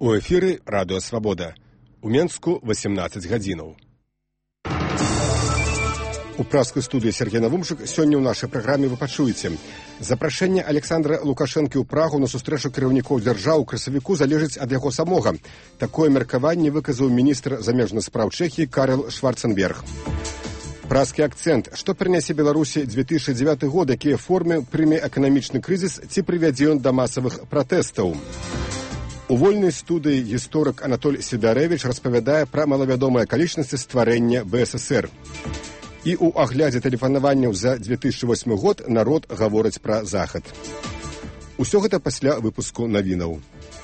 У эфіры радыё Свабода. У Менску 18 гадзінаў. У праскай студыі Сергей Навумчык сёння ў нашай праграме вы пачуеце. Запрашэнне Александра Лукашэнкі ў Прагу на сустрэчу кіраўнікоў дзяржаў у красавіку залежыць ад яго самога. Такое меркаванне выказаў міністр замежных спраў Чэхіі Карл Шварценберг. Праскі акцэнт. Што прынясе Беларусі 2009 год, якія формы прыме эканамічны крызіс, ці прывядзе ён да масавых пратэстаў? У вольнай студыі гісторык Анатоль Сідарэвіч распавядае пра малавядомыя акалічнасці стварэння БССР. І ў аглядзе тэлефанаванняў за 2008 год народ гаворыць пра захад. Усё гэта пасля выпуску навінаў.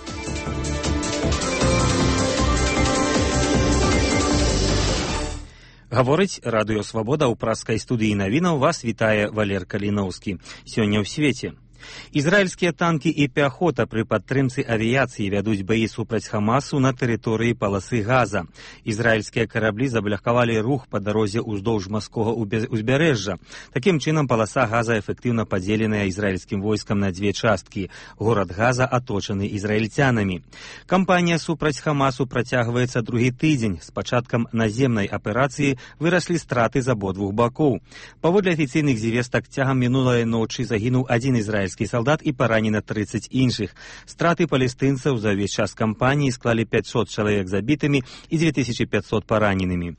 Гаворыць радыё Свабода ў праскай студыі навінаў. Вас вітае Валер Каліноўскі. Сёння ў свеце. Ізраільскія танкі і пяхота пры падтрымцы авіяцыі вядуць баі супраць Хамасу на тэрыторыі паласы Газа. Ізраільскія караблі заблакавалі рух па дарозе ўздоўж марскога узбярэжжа. Такім чынам паласа Газа эфектыўна падзеленая ізраільскім войскам на дзве часткі. Горад Газа аточаны ізраільцянамі. Кампанія супраць Хамасу працягваецца другі тыдзень. З пачаткам наземнай аперацыі выраслі страты з абодвух бакоў. Паводле афіцыйных звестак, цягам мінулай ночы загінуў адзін ізраільскі салдат і паранена 30 іншых. Страты палестынцаў за ўвесь час кампаніі склалі 500 чалавек забітымі і 2500 параненымі.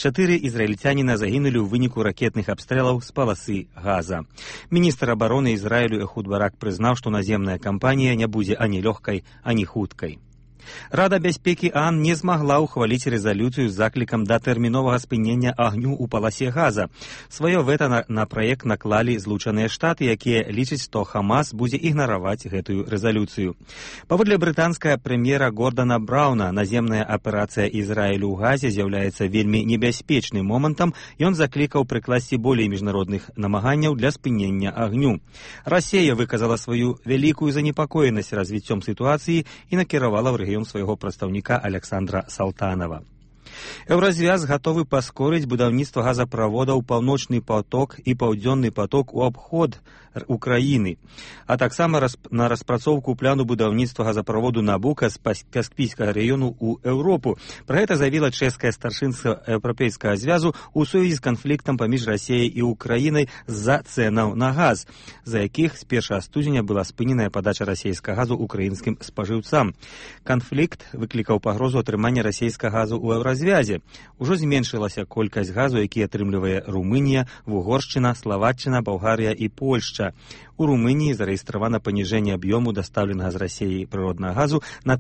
4 ізраільцяніна загінулі ў выніку ракетных абстрэлаў з паласы Газа. Міністр абароны Ізраілю Эхуд Барак прызнаў, што наземная кампанія не будзе ані лёгкай, ані хуткай. Рада бяспекі ААН не змагла ўхваліць рэзалюцыю з заклікам да тэрміновага спынення агню ў паласе Газа. Сваё вэта на праект наклалі Злучаныя Штаты, якія лічаць, што Хамас будзе ігнараваць гэтую рэзалюцыю. Паводле брытанскага прэм'ера Гордана Брауна, наземная аперацыя Ізраілю ў Газе з'яўляецца вельмі небяспечным момантам. Ён заклікаў прыкласці болей міжнародных намаганняў для спынення агню. Расія выказала сваю вялікую занепакоенасць развіццём сітуацыі і накіравала ў рэгіён свайго прадстаўніка Александра Салтанова. Еўразвяз гатовы паскорыць будаўніцтва газаправодаў «Паўночны поток» і «Паўдзённы поток» у абход Украіны, а таксама на распрацоўку пляну будаўніцтва газаправоду «Набука» з Каспійскага раёну ў Еўропу. Пра гэта заявіла чэшскае старшынства Еўрапейскага звязу ў сувязі з канфліктам паміж Расіяй і Украінай з-за цэнаў на газ, за якіх з 1 студзеня была спыненая падача расійскага газу украінскім спажыўцам. Канфлікт выклікаў пагрозу атрымання расійскага газу ў Еўразвязе. Ужо зменшылася колькасць газу, які атрымлівае Румынія, Вугоршчына, Славаччына, Балгарыя і Польшча. У Румыніі зарэгістравана паніжэнне аб'ёму дастаўленага з Расіі прыроднага газу на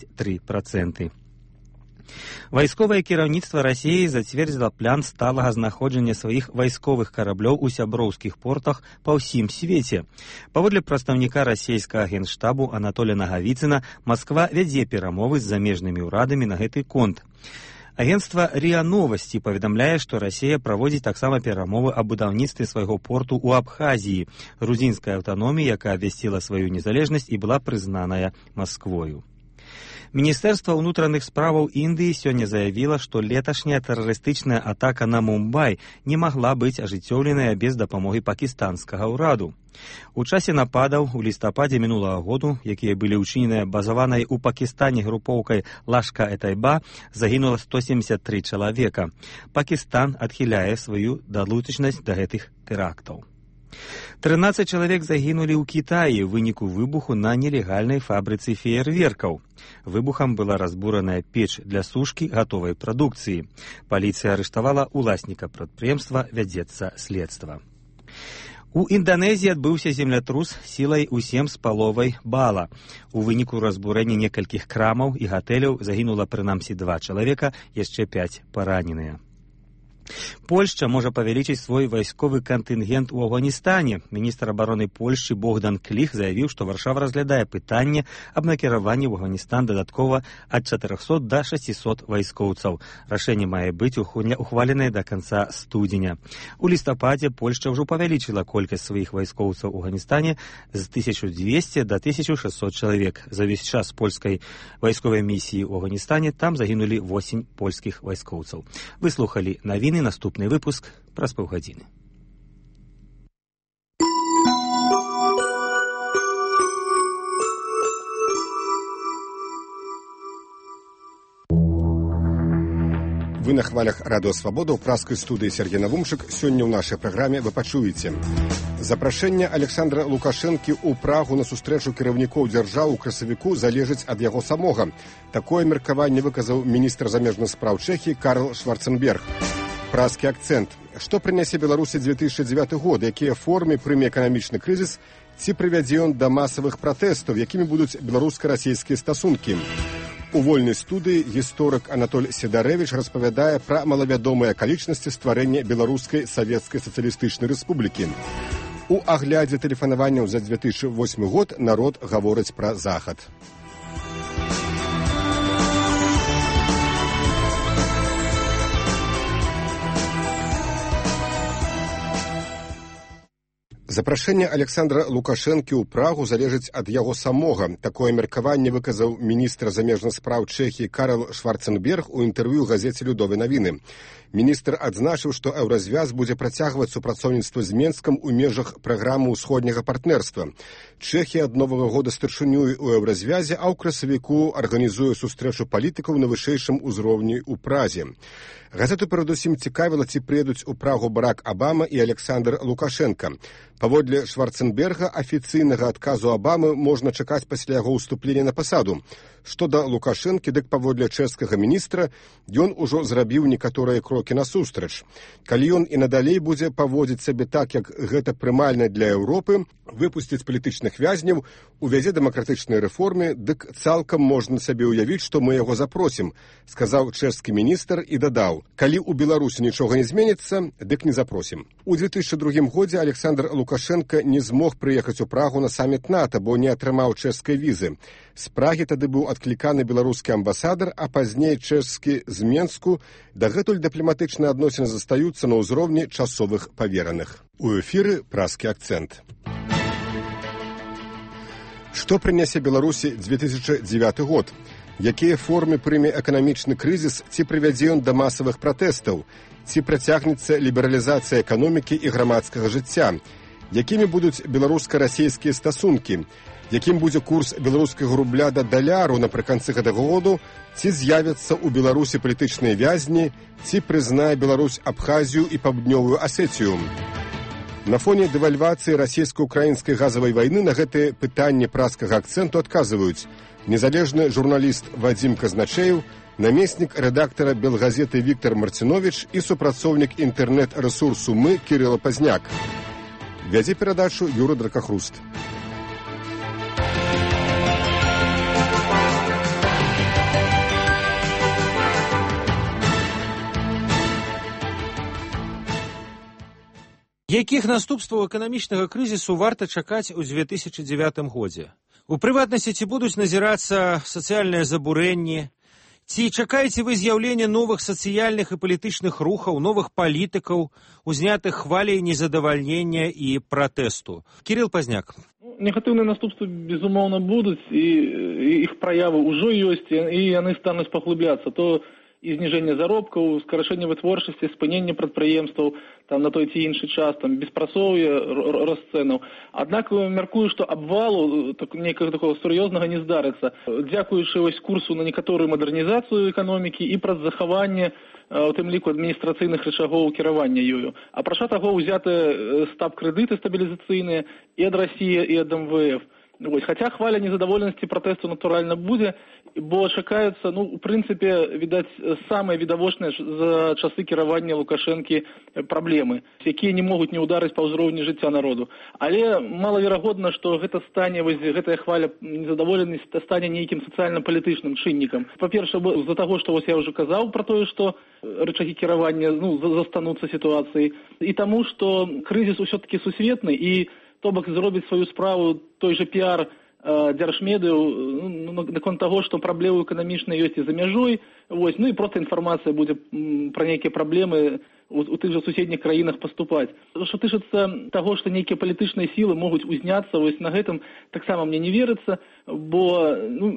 33%. Вайсковае кіраўніцтва Расіі зацвердзіла план сталага знаходжання сваіх вайсковых караблёў у сяброўскіх портах па ўсім свеце. Паводле прадстаўніка расійскага генштабу Анатолія Нагавіцына, Масква вядзе перамовы з замежнымі ўрадамі на гэты конт. Агенцтва РИА Новости паведамляе, што Расія праводзіць таксама перамовы аб будаўніцтве свайго порту ў Абхазіі, грузінскай аўтаноміі, якая абвясціла сваю незалежнасць і была прызнаная Масквою. Міністэрства ўнутраных справаў Індыі сёння заявіла, што леташняя тэрарыстычная атака на Мумбай не магла быць ажыццёўленая без дапамогі пакістанскага ўраду. У часе нападаў у лістападзе мінулага году, якія былі ўчыненыя базаванай у Пакістане групоўкай Лашка-э-Тайба, загінула 173 чалавека. Пакістан адхіляе сваю далучнасць да гэтых тэрактаў. 13 чалавек загінулі ў Кітаі ў выніку выбуху на нелегальнай фабрыцы феерверкаў. Выбухам была разбураная печ для сушкі гатовай прадукцыі. Паліцыя арыштавала уласніка прадпрыемства, вядзецца следства. У Інданезіі адбыўся землятрус сілай у 7,5 бала. У выніку разбурэння некалькіх крамаў і гатэляў загінула прынамсі 2 чалавека, яшчэ 5 параненыя. Польшча можа павялічыць свой вайсковы кантынгент у Афганістане. Міністр абароны Польшчы Богдан Кліх заявіў, што Варшава разглядае пытанне аб накіраванні ў Афганістан дадаткова ад 400 да 600 вайскоўцаў. Рашэнне мае быць ухваленае да канца студзеня. У лістападзе Польшча ўжо павялічыла колькасць сваіх вайскоўцаў у Афганістане з 1200 да 1600 чалавек. За ўвесь час польскай вайсковай місіі ў Афганістане там загінулі 8 польскіх вайскоўцаў. Вы слухалі навіны, наступны выпуск праз паўгадзіны. на хвалях радыё Свабода ў праскай студыі Сергей Навумчык. Сёння ў нашай праграме вы пачуеце запрашэнне Александра Лукашэнкі ў Прагу на сустрэчу кіраўнікоў дзяржаў у красавіку залежыць ад яго самога. Такое меркаванне выказаў міністр замежных спраў Чэхіі Карл Шварценберг. Празкі акцэнт. Што прынясе Беларусі 2009 год, якія формы прыме эканамічны крызіс, ці прывядзе ён да масавых пратэстаў, якімі будуць беларуска-расійскія стасункі. У вольнай студыі гісторык Анатоль Седарэвіч распавядае пра малавядомыя акалічнасці стварэння Беларускай Савецкай Сацыялістычнай Рэспублікі. У аглядзе тэлефанаванняў за 2008 год народ гаворыць пра захад. Запрашэнне Александра Лукашэнкі ў Прагу залежыць ад яго самога. Такое меркаванне выказаў міністр замежных спраў Чэхіі Карл Шварценберг у інтэрв'ю газеце «Людовыя навіны». Міністр адзначыў, што еўразвяз будзе працягваць супрацоўніцтва з Менскам у межах праграмы ўсходняга партнерства. Чэхія ад новага года старшынюе ў еўразвязе, а ў красавіку арганізуе сустрэчу палітыкаў на вышэйшым узроўні ў Празе. Газету перадусім цікавіла, ці прыедуць у Прагу Барак Абама і Александр Лукашенка. Паводле Шварценберга, афіцыйнага адказу Абамы можна чакаць пасля яго ўступлення на пасаду. Што да Лукашэнкі, дык паводле чэшскага міністра, ён ужо зрабіў некаторыя крокі насустрач. Калі ён і надалей будзе паводзіць сабе так, як гэта прымальна для Еўропы, выпусціць палітычных вязняў, увядзе дэмакратычныя рэформы, дык цалкам можна сабе ўявіць, што мы яго запросім, сказаў чэшскі міністр і дадаў: калі ў Беларусі нічога не зменіцца, дык не запросім. У 2002 годзе Александр Лукашенка не змог прыехаць у Прагу на саміт НАТО, бо не атрымаў чэшскай візы. З Прагі тады быў адкліканы беларускі амбасадар, а пазней чэшскі з Менску. Дагэтуль дыпламатычныя адносіны застаюцца на ўзроўні часовых павераных. У эфіры празкі акцэнт. Што прынясе Беларусі 2009 год? Якія формы прыме эканамічны крызіс, ці прывядзе ён да масавых пратэстаў? Ці працягнецца лібералізацыя эканомікі і грамадскага жыцця? Якімі будуць беларуска-расійскія стасункі? Якім будзе курс беларускага рубля да даляру напрыканцы гэтага году? Ці з'явяцца ў Беларусі палітычныя вязні? Ці прызнае Беларусь Абхазію і Паўднёвую Асетію? На фоне дэвальвацыі расійска-украінскай газавай вайны на гэтае пытанне празкага акцэнту адказваюць незалежны журналіст Вадзім Казначеев, намеснік рэдактара Белгазеты Віктар Марціновіч і супрацоўнік інтэрнэт-рэсурсу «Мы» Кірыла Пазняк. Вядзе перадачу Юры Дракахруст. Якіх наступстваў эканамічнага крызісу варта чакаць у 2009 годзе? У прыватнасці, ці будуць назірацца сацыяльныя забурэнні? Ці чакаеце вы з'яўлення новых сацыяльных і палітычных рухаў, новых палітыкаў, узнятых хваляй незадавальнення і пратэсту? Кірыл Пазняк. Негатыўныя наступствы, безумоўна, будуць, і іх праявы ўжо ёсць, і яны стануць паглыбляцца. То і зніжэнне заробкаў, скарачэнне вытворчасці, спыненне прадпрыемстваў там на той ці іншы час, там беспрацоўе, рост цэнаў. Аднак мяркую, што абвалу нейкага такого сур'ёзнага не здарыцца. Дзякуючы вось курсу на некаторую мадэрнізацыю эканомікі і праз захаванне у тым ліку адміністрацыйных рычагоў кіравання ёю. Апрача таго ўзяты стаб-крэдыты стабілізацыйныя і ад Расіі, і ад МВФ. Хаця хваля незадаволенасці пратэсту натуральна будзе, бо чакаюцца, у прынцыпе, відаць, самыя відавочныя за часы кіравання Лукашэнкі праблемы, якія не могуць не ўдарыць па ўзроўні жыцця народу. Але малаверагодна, што гэта стане, гэтая хваля незадаволенасці стане нейкім сацыяльна-палітычным чыннікам. Па-першае, з-за таго, што я ўжо казаў пра тое, што рычагі кіравання застануцца сітуацыяй, і таму, што крызіс усё-такі сусветны, і то бок зробіць сваю справу той же піар дзяржмедыяў наконт таго, што праблемы эканамічныя ёсць і за мяжой, і проста інфармацыя будзе пра нейкія праблемы у тых жа суседніх краінах паступаць. Што тычыцца таго, што нейкія палітычныя сілы могуць узняцца, на гэтым таксама мне не верыцца, бо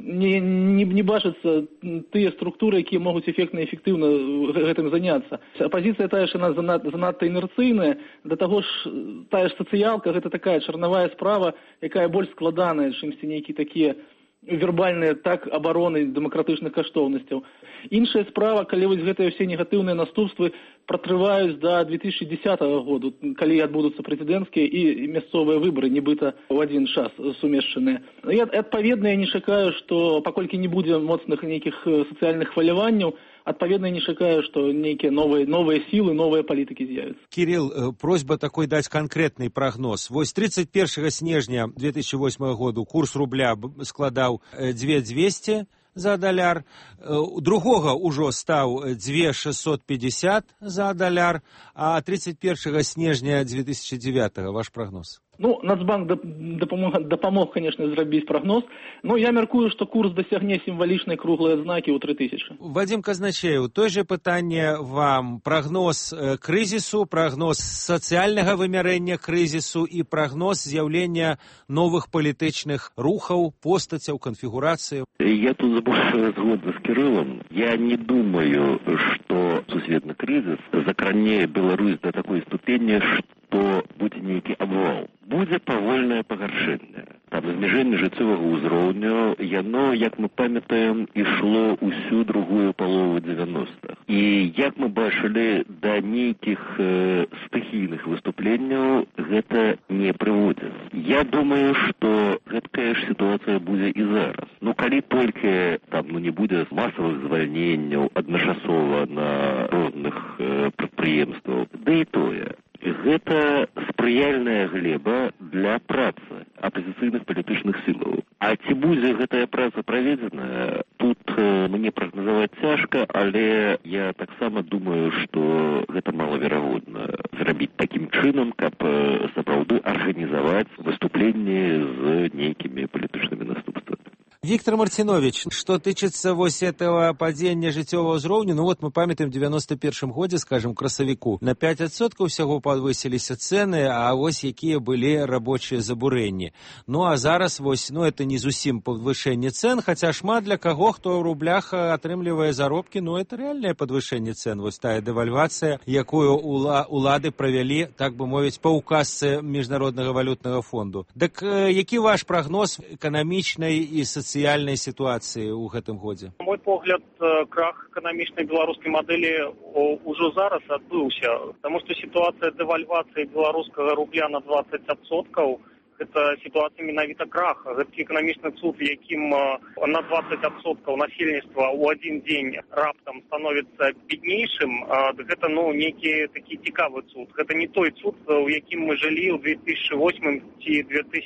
не бачацца тыя структуры, якія могуць эфектна і эфектыўна гэтым заняцца. Апазіцыя тая ж яна занадта інерцыйная, да таго ж тая ж сацыялка, гэта такая чарнавая справа, якая больш складаная, чымсьці нейкія такія вербальныя, так абароны дэмакратычных каштоўнасцяў. Іншая справа, калі вось гэтыя ўсе негатыўныя наступствы пратрываюць до 2010 году, калі адбудуцца прэзідэнцкія і мясцовыя выбары, нібыта ў адзін час сумешчаныя. І адпаведна я не чакаю, што паколькі не будзе моцных нейкіх сацыяльных хваляванняў, адпаведна не чакаю, што нейкія новыя сілы, новыя палітыкі з'явяцца. Кирилл, просьба такой даць канкрэтны прагноз. Вось 31 снежня 2008 году курс рубля складаў 2200 за даляр, другога ўжо стаў 2650 за даляр, а 31 снежня 2009 ваш прагноз? Ну, Нацбанк дапамог, конечно, зрабіць прагноз, но я мяркую, што курс дасягне сімвалічнай круглай адзнакі ў 3000. Вадим Казначеев, той же пытанне вам. Прагноз крызісу, прагноз сацыяльнага вымярэння крызісу і прагноз з'яўлення новых палітычных рухаў, постацяў, канфігурацыяў. Я тут больше згодна с Кириллом. Я не думаю, что сусветный кризис закране Беларусь до такой ступени, что будет некий обвал. Будет павольнае пагаршэнне. Там зніжэнне жыццёвага ўзроўню, яно, як мы памятаем, ішло ўсю другую палову 90-х. І як мы бачылі, да нейкіх стыхійных выступленняў гэта не прыводзіць. Я думаю, што гэткая ж сітуацыя будзе і зараз. Ну, калі толькі там не будзе масавых звальненняў адначасова на розных прадпрыемстваў, да і тое. Гэта спрыяльная глеба для працы апозіцыйных палітычных сілаў. А ці будзе гэтая праца праведзеная, тут мне прагназаваць цяжка, але я таксама думаю, што гэта малаверагодна зрабіць такім чынам, каб сапраўды арганізаваць выступленні з нейкімі палітычнымі наступствамі. Виктор Мартинович, что тычыцца вось этого падзення жыццёвага ўзроўню, ну вот мы памятаем, в 91 годзе, скажем, красавіку, на 5% ўсяго падвысіліся цэны, а вось якія былі рабочыя забурэнні. Ну а зараз вось, ну это не зусім падвышэнне цэн, хаця шмат для каго, хто ў рублях атрымлівае заробкі, ну это рэальнае падвышэнне цэн, вось тая дэвальвацыя, якую улады правялі, так бы мовіць, па указцы Міжнароднага валютнага фонду. Дык які ваш прагноз эканамічнай і сацыяльнай сітуацыі ў гэтым годзе? На мой погляд, крах эканамічнай беларускай мадэлі ўжо зараз адбыўся, таму што сітуацыя дэвальвацыі беларускага рубля на 20%, гэта сітуацыя менавіта краха. Гэты эканамічны цуд, якім на 20% насельніцтва ў адзін дзень раптам становіцца беднейшым, гэта нейкі такі цікавы цуд. Гэта не той цуд, у якім мы жылі ў 2008 ці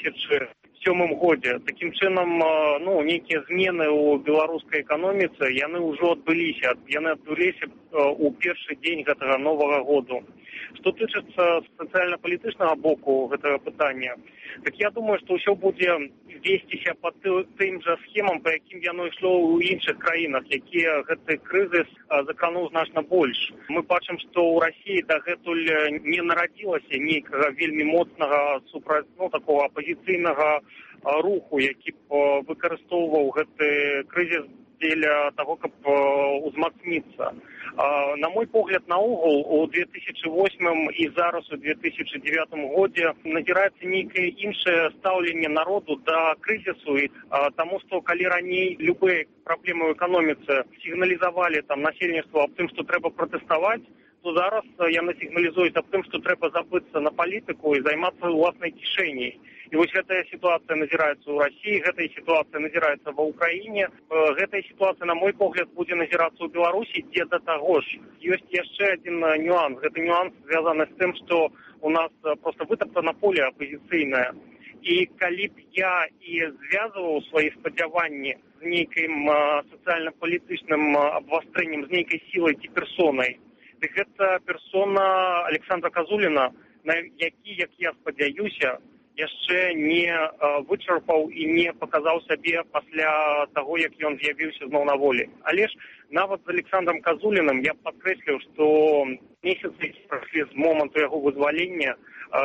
2007 годзе. Такім чынам, нейкія змены ў беларускай эканоміцы, яны ўжо адбыліся. Яны адбыліся ў першы дзень гэтага новага году. Што тычыцца сацыяльна-палітычнага боку гэтага пытання, так я думаю, што ўсё будзе весціся па тым жа схемам, па якім яно ішло ў іншых краінах, якія гэты крызіс закрануў значна больш. Мы бачым, што ў Расіі дагэтуль не нарадзілася нейкага вельмі моцнага такога апозіцыйнага руху, які б выкарыстоўваў гэты крызіс дзеля таго, каб узмацніцца. На мой погляд, наогул, у 2008 і зараз у 2009 годзе назіраецца нейкае іншае стаўленне народу да крызісу, таму што калі раней любыя праблемы ў эканоміцы сігналізавалі насельніцтву аб тым, што трэба пратэставаць, то зараз яны сігналізуюць аб тым, што трэба забыцца на палітыку і займацца ўласнай кішэняй. І вось гэтая сітуацыя назіраецца ў Расіі, гэтая сітуацыя назіраецца ва Ўкраіне, гэтая сітуацыя, на мой погляд, будзе назірацца ў Беларусі, дзе да таго ж. Ёсць яшчэ адзін нюанс. Гэты нюанс звязаны з тым, што у нас проста вытаптана поле апозіцыйнае. І калі б я і звязваў свае спадзяванні з нейкім сацыяльна-палітычным абвастрэннем, з нейкай сілай ці персонай, дык гэта персона Александра Казуліна, які, як я спадзяюся, яшчэ не вычарпаў і не паказаў сябе пасля таго, як ён з'явіўся зноў на волі. Але ж нават з Александром Казуліным я падкрэсліў, што месяцы прайшлі з моманту яго вызвалення,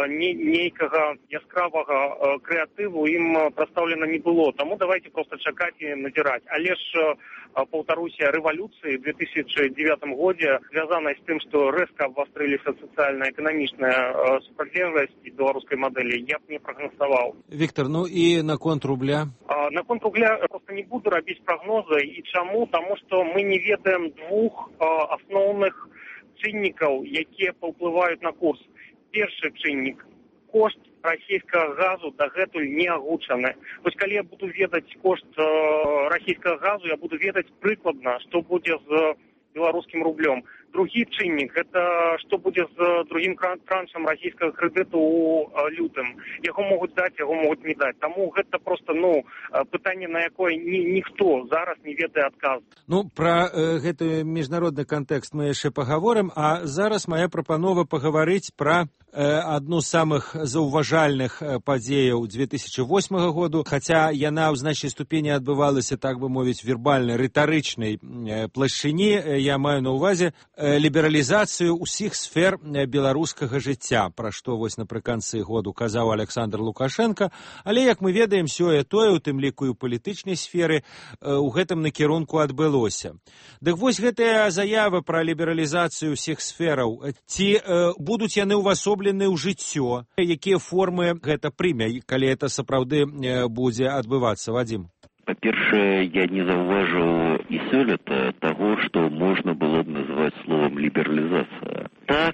нейкага яскравага крэатыву ім прадстаўлена не было. Таму давайте проста чакаць і назіраць. Але ж, паўтаруся, рэвалюцыі ў 2009 годзе, звязанай з тым, што рэзка абвастрыліся сацыяльна-эканамічная супрацьлегласць беларускай мадэлі, я б не прагназаваў. Віктор, і наконт рубля? Наконт рубля просто не буду рабіць прагнозы. І чаму? Таму што мы не ведаем двух асноўных чыннікаў, якія паўплываюць на курс. Першы чыннік – кошт расійскага газу дагэтуль не агучаны. Вось калі я буду ведаць кошт расійскага газу, я буду ведаць прыкладна, што будзе з беларускім рублём. Другі чыннік – гэта што будзе з другім траншам расійскага крэдыту ў лютым. Яго могуць даць, яго могуць не даць. Таму гэта проста, пытанне, на якое ніхто зараз не ведае адказ. Пра гэты міжнародны кантэкст мы яшчэ пагаворым, а зараз моя прапанова пагаварыць пра адну з самых заўважальных падзеяў 2008 году, хаця яна ў значнай ступені адбывалася, так бы мовіць, вербальна-рытарычнай плашчыні. Я маю на ўвазе лібералізацыю ўсіх сфер беларускага жыцця, пра што вось напрыканцы году казаў Александр Лукашенко, але, як мы ведаем, сёе-тое, у тым ліку і ў палітычнай сферы, у гэтым накірунку адбылося. Дык вось гэтая заява пра лібералізацыю ўсіх сфераў, ці будуць яны ўвасоблены ў жыццё? Якія формы гэта прыме, калі это сапраўды будзе адбывацца, Вадзім? Па-першае, я не заўважыў і сёлета таго, што можна было б назваць словам лібералізацыя. Так,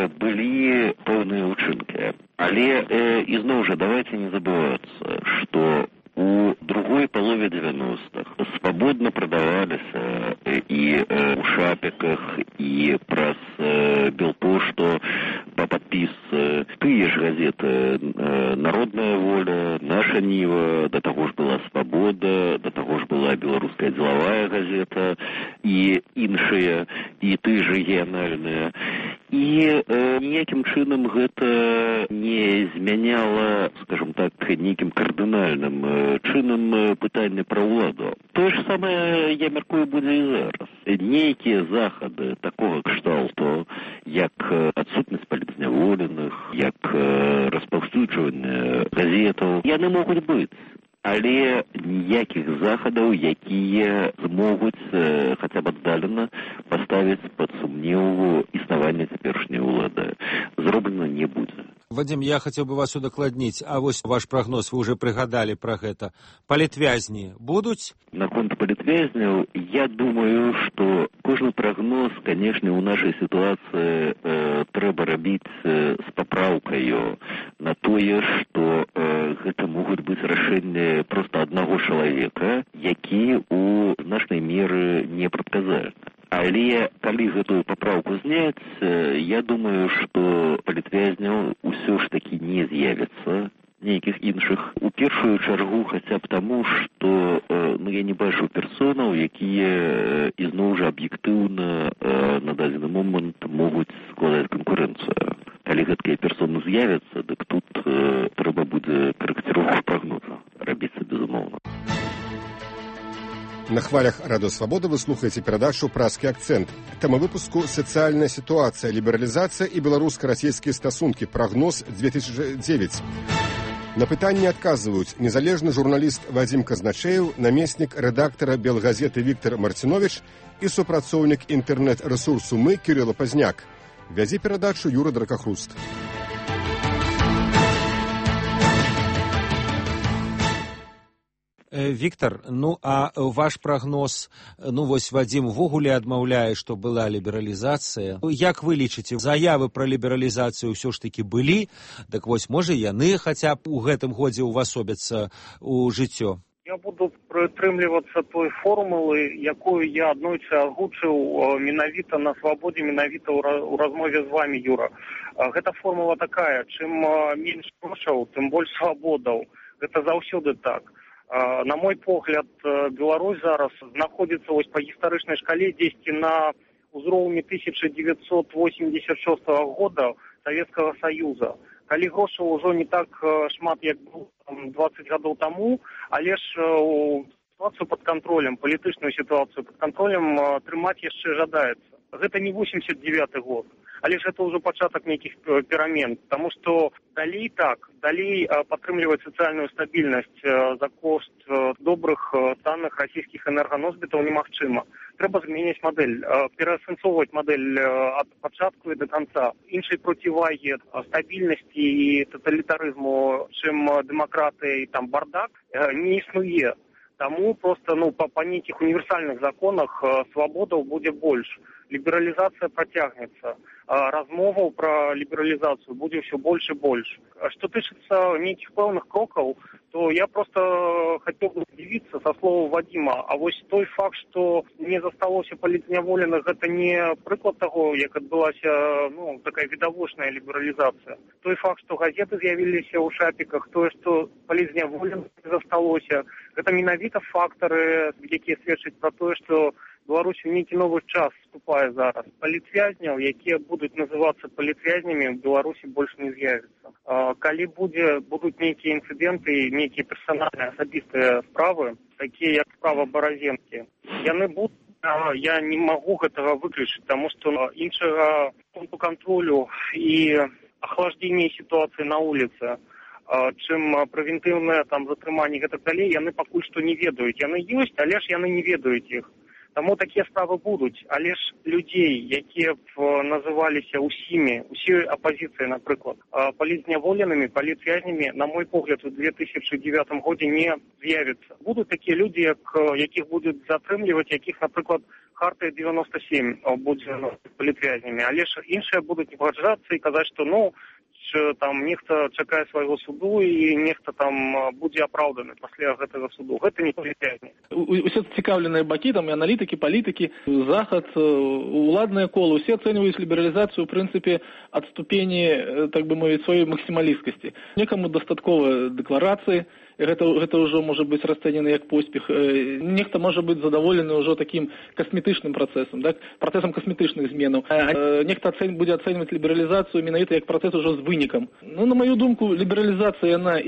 былі пэўныя ўчынкі. Але, ізноў жа, давайте не забывацца, што у другой палове 90-х свабодна прадаваліся і ў шапіках, і праз Белпошту па падпіс тыя ж газеты «Народная воля», «Наша Ніва», да таго ж была «Свабода», да таго ж была «Беларуская дзелавая газета» і іншыя, і тыя ж рэгіянальныя. І ніякім чынам гэта не змяняла, скажем так, нейкім кардынальным чынам пытанне пра ўладу. Тое ж самае, я мяркую, будзе і зараз. Нейкія захады такога кшталту, як адсутнасць палітзняволеных, як распаўсюджванне газетаў, яны могуць быць. Але ніякіх захадаў, якія змогуць хаця б аддалена паставіць пад сумнеў існаванне цяперашняй улады, зроблена не будзе. Вадзім, я хацеў бы вас удакладніць, а вось ваш прагноз, вы ўжо прыгадалі пра гэта. Палітвязні будуць? Наконт палітвязняў, я думаю, што кожны прагноз, канешне, у нашай сітуацыі трэба рабіць з папраўкаю на тое, што гэта могуць быць рашэнні проста аднаго чалавека, які ў значнай меры не прадказальны. Але калі гэтую папраўку зняць, я думаю, што палітвязняў усё ж такі не з'явіцца, нейкіх іншых. У першую чаргу хаця б таму, што я не бачу персонаў, якія ізноў жа аб'ектыўна на дадзены момант могуць складаць канкурэнцыю. Калі гэткія персоны з'явяцца, дык тут трэба будзе карэкціроўку прагноза рабіцца безумоўна. На хвалях Радыё Свабода вы слухаеце перадачу «Празкі акцэнт». Тэма выпуску «Сацыяльная сітуацыя, лібералізацыя і беларуска-расійскія стасункі. Прагноз 2009». На пытанне адказваюць незалежны журналіст Вадзім Казначеў, намеснік рэдактара Белгазеты Віктар Марціновіч і супрацоўнік інтэрнэт-рэсурсу «Мы» Кірыла Пазняк. Вядзе перадачу Юра Дракахруст. Віктар, а ваш прагноз, вось Вадзім увогуле адмаўляе, што была лібералізацыя. Як вы лічыце, заявы пра лібералізацыю ўсё ж такі былі, так вось, можа, яны хаця б у гэтым годзе ўвасобяцца ў жыццё? Я буду прытрымлівацца той формулы, якую я аднойчы агучыў менавіта на Свабодзе, менавіта ў размове з вамі, Юра. Гэта формула такая, чым менш грошаў, тым больш свабодаў. Гэта заўсёды так. На мой погляд, Беларусь зараз знаходзіцца вось па гістарычнай шкале дзесьці на ўзроўні 1986 года Савецкага Саюза. Калі грошаў ужо не так шмат, як было 20 гадоў таму, але ж сітуацыю пад кантролем, палітычную сітуацыю пад кантролем трымаць яшчэ жадаецца. Гэта не 89-й год, але ж гэта ўжо пачатак нейкіх перамен, таму што далей падтрымліваць сацыяльную стабільнасць за кошт добрых танных расійскіх энерганосбітаў немагчыма. Трэба змяняць мадэль, пераасэнсоўваць мадэль ад пачатку і да канца. Іншай процівагі стабільнасці і таталітарызму, чым дэмакратыя і там бардак, не існуе. Таму проста па нейкіх універсальных законах свабодаў будзе больш. Лібералізацыя працягнецца. Размоваў пра лібералізацыю будзе ўсё больш і больш. Што тычыцца нейкіх пэўных крокаў, то я просто хацеў бы здзівіцца са словаў Вадзіма. А вось той факт, што не засталося палітзняволеных, гэта не прыклад таго, як адбылася такая відавочная лібералізацыя. Той факт, што газеты з'явіліся ў шапіках, тое, што палітзняволеных не засталося, гэта менавіта фактары, якія сведчаць пра тое, што Беларусь у нейкі новы час вступае зараз. Палітвязняў, якія будуць называцца палітвязнямі, в Беларусі больш не з'явіцца. Калі будуць нейкія інцыдэнты, нейкія персанальныя асабістыя справы, такія як справа Баразенкі, яны будуць, я не магу гэтага выключыць, таму што іншага пункту кантролю і ахлаждзення сітуацыі на вуліцы, чым прэвентыўнае затрыманне гэтак далей, яны пакуль што не ведаюць. Яны ёсць, але ж яны не ведаюць іх. Таму такія справы будуць, але ж людзей, якія называліся усёй апазіцыяй, напрыклад, палітзняволенымі, палітвязнямі, на мой погляд, у 2009 годзе не з'явіцца. Будуць такія людзі, якіх будуць затрымліваць, якіх, напрыклад, Хартыя 97 будзе палітвязнямі, але ж іншыя будуць не пагаджацца і казаць, што нехта чакае свайго суду і нехта будзе апраўданы пасля гэтага суду. Гэта не палітвязні. Усе цікаўленыя бакі, і аналітыкі, палітыкі, захад, уладныя колы, усе ацэньваюць лібералізацыю, в прынцыпе, ад ступені, так бы мовіць, сваёй максімалісткасці. Некаму дастаткова дэкларацыі, гэта ўжо можа быць расцэнены як поспех. Нехта можа быць задаволены ўжо такім касметычным працэсам, працэсам касметычных зменаў. Нехта будзе ацэньваць лібералізацыю менавіта як працэс ужо з вынікам. На маю думку, лібералізацыя яна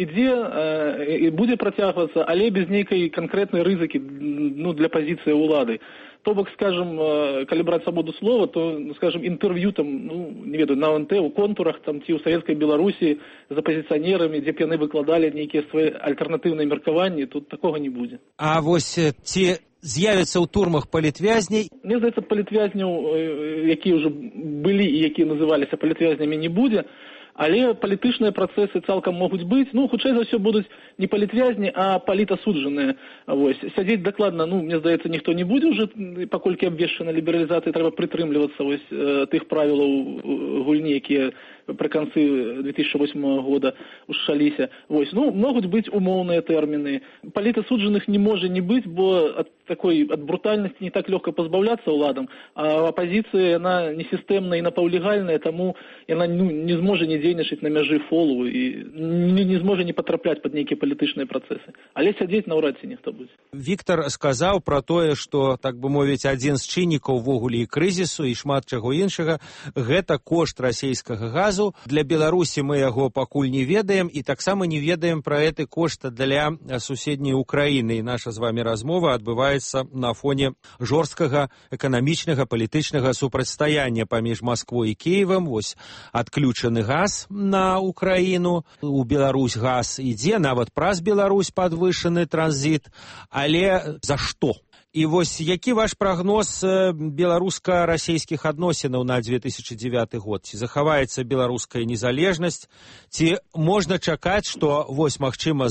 ідзе і будзе працягвацца, але без нейкай канкрэтнай рызыкі для пазіцыі ўлады. То бок, скажем, калі браць свабоду слова, то, скажем, інтэрв'ю не ведаю, на ОНТ, у контурах, ці ў Савецкай Беларусі з апазіцыянерамі, дзе б яны выкладалі нейкія свае альтэрнатыўныя меркаванні, тут такога не будзе. А вось ці з'явяцца ў турмах палітвязней? Мне здаецца, палітвязняў, якія ўжо былі і якія называліся палітвязнямі, не будзе. Але палітычныя працэсы цалкам могуць быць, хутчэй за ўсё будуць не палітвязні, а палітасуджаныя. Сядзець дакладна, мне здаецца, ніхто не будзе ўжо, паколькі абвешчана лібералізацыі, трэба прытрымлівацца тых правілаў гульні, якія пры канцы 2008 года ушаліся. Могуць быць умоўныя тэрміны. Палітасуджаных не можа не быць, бо ад брутальнасці не так лёгка пазбаўляцца ўладам, а апазіцыя, яна не сістэмная і напаўлегальная, таму яна не зможа не дзейнічаць на мяжы фолу і не зможа не патрапляць пад нейкія палітычныя працэсы. Але сядзець наўрад ці ніхто будзе. Віктор сказаў пра тое, што, так бы мовіць, адзін з чыннікаў увогуле і крызісу, і шмат чаго іншага, гэта кошт расійскага газу. Для Беларусі мы яго пакуль не ведаем, і таксама не ведаем пра гэты кошт для суседняй Украіны. І наша з вамі размова адбываецца на фоне жорсткага эканамічнага, палітычнага супрацьстаяння паміж Масквой і Кіевам. Адключаны газ на Украіну, у Беларусь газ ідзе, нават праз Беларусь падвышаны транзіт, але за што? І які ваш прагноз беларуска-расійскіх адносінаў на 2009 год? Ці захаваецца беларуская незалежнасць? Ці можна чакаць, што, магчыма,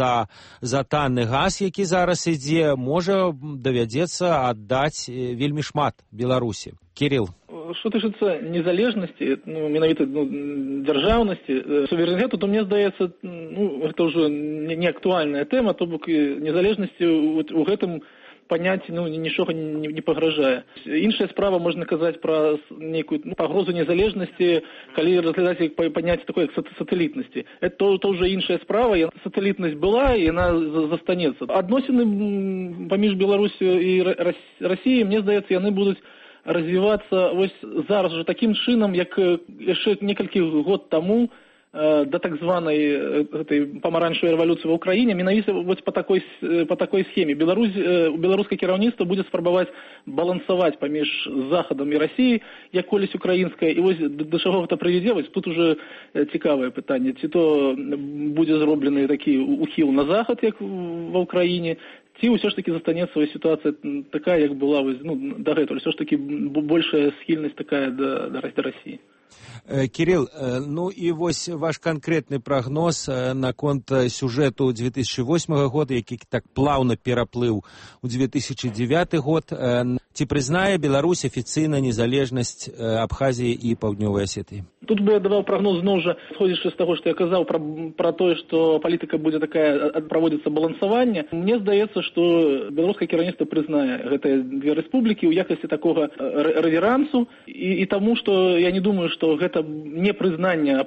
за танны газ, які зараз ідзе, можа давядзецца аддаць вельмі шмат Беларусі? Кирилл. Што тычыцца незалежнасці, менавіта дзяржаўнасці, суверэнітэту, то мне здаецца, гэта ўжо не актуальная тэма, то бок незалежнасці у гэтым паняцці нічога не пагражае. Іншая справа, можна казаць пра нейкую пагрозу незалежнасці, калі разглядаць паняцце такой, як сатэлітнасці. Это ўжо іншая справа, сатэлітнасць была, і яна застанецца. Адносіны паміж Беларусю і Расіяй, мне здаецца, яны будуць развівацца зараз жа такім чынам, як яшчэ некалькі год таму да так званай памаранчевай рэвалюцыі ва ўкраіне менавіта вось па такой схеме. Беларускае кіраўніцтва будзе спрабаваць балансаваць паміж захадам і Расіяй, як колісь украінская, і вось да чаго гэта прывядзе, вось тут уже цікавае пытанне, ці то будзе зроблены такі ухіл на захад, як ва ўкраіне, ці ўсё ж таки застанецца сітуацыя такая, як была дагэтуль, ўсё ж таки большая схільнасць такая да Расіі. Кирилл, ну и вось ваш конкретный прогноз наконт сюжету 2008 года, які так плавно пераплыў у 2009 год. Ці прызнае Беларусь афіцыйна незалежнасць Абхазіі і Паўднёвай Асетыі? Тут бы я даваў прогноз зноў жа, сходзячы з таго, што я казаў пра тое, што палітыка будзе такая, праводзіцца балансаванне. Мне здаецца, што беларускае кіраўніцтва прызнае гэтыя две рэспублікі ў якасці такога рэверансу і таму, што я не думаю, што гэта непрызнанне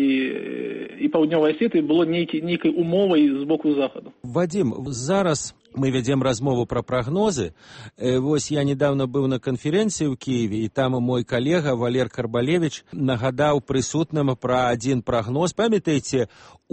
Абхазіі і Паўднёвай Асетыі было нейкай умовай з боку захаду. Вадим, зараз мы вядзем размову пра прагнозы. Вось я недавно быў на канферэнцыі ў Кіеве, і там мой калега Валер Карбалевіч нагадаў прысутным пра адзін прагноз. Памятаеце,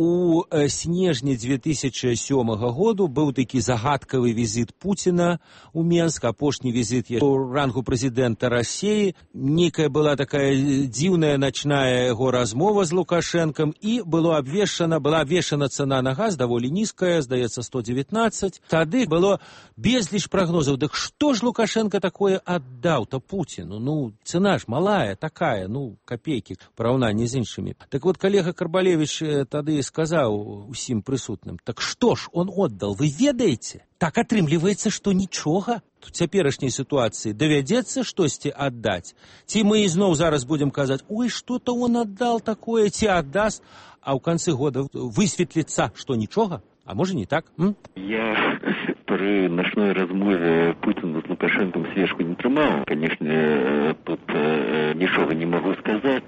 у снежні 2007 году быў такі загадкавы візіт Пуціна ў Менск, апошні візіт у рангу прэзідэнта Расіі. Нейкая была такая дзіўная начная яго размова з Лукашэнкам, і была абвешчана цана на газ даволі нізкая, здаецца, 119. Тады было безліч прагнозаў. Дык што ж Лукашенко такое аддаў-то Пуціну? Ну, цена ж малая такая, копейкі в параўнанні з іншымі. Так вот, калега Карбалевіч тады сказаў усім прысутным, так што ж он отдал, вы ведаеце? Так атрымліваецца, што нічога. У цяперашняй сітуацыі давядзецца штосьці аддаць. Ці мы ізноў зараз будзем казаць, ой, што-то он аддал такое, ці аддаст, а ў канцы года высветліцца, што нічога? А можа не так? Я при ночной размове Путина с Лукашенком свежку не трымаў. Конечно, тут нічога не могу сказаць.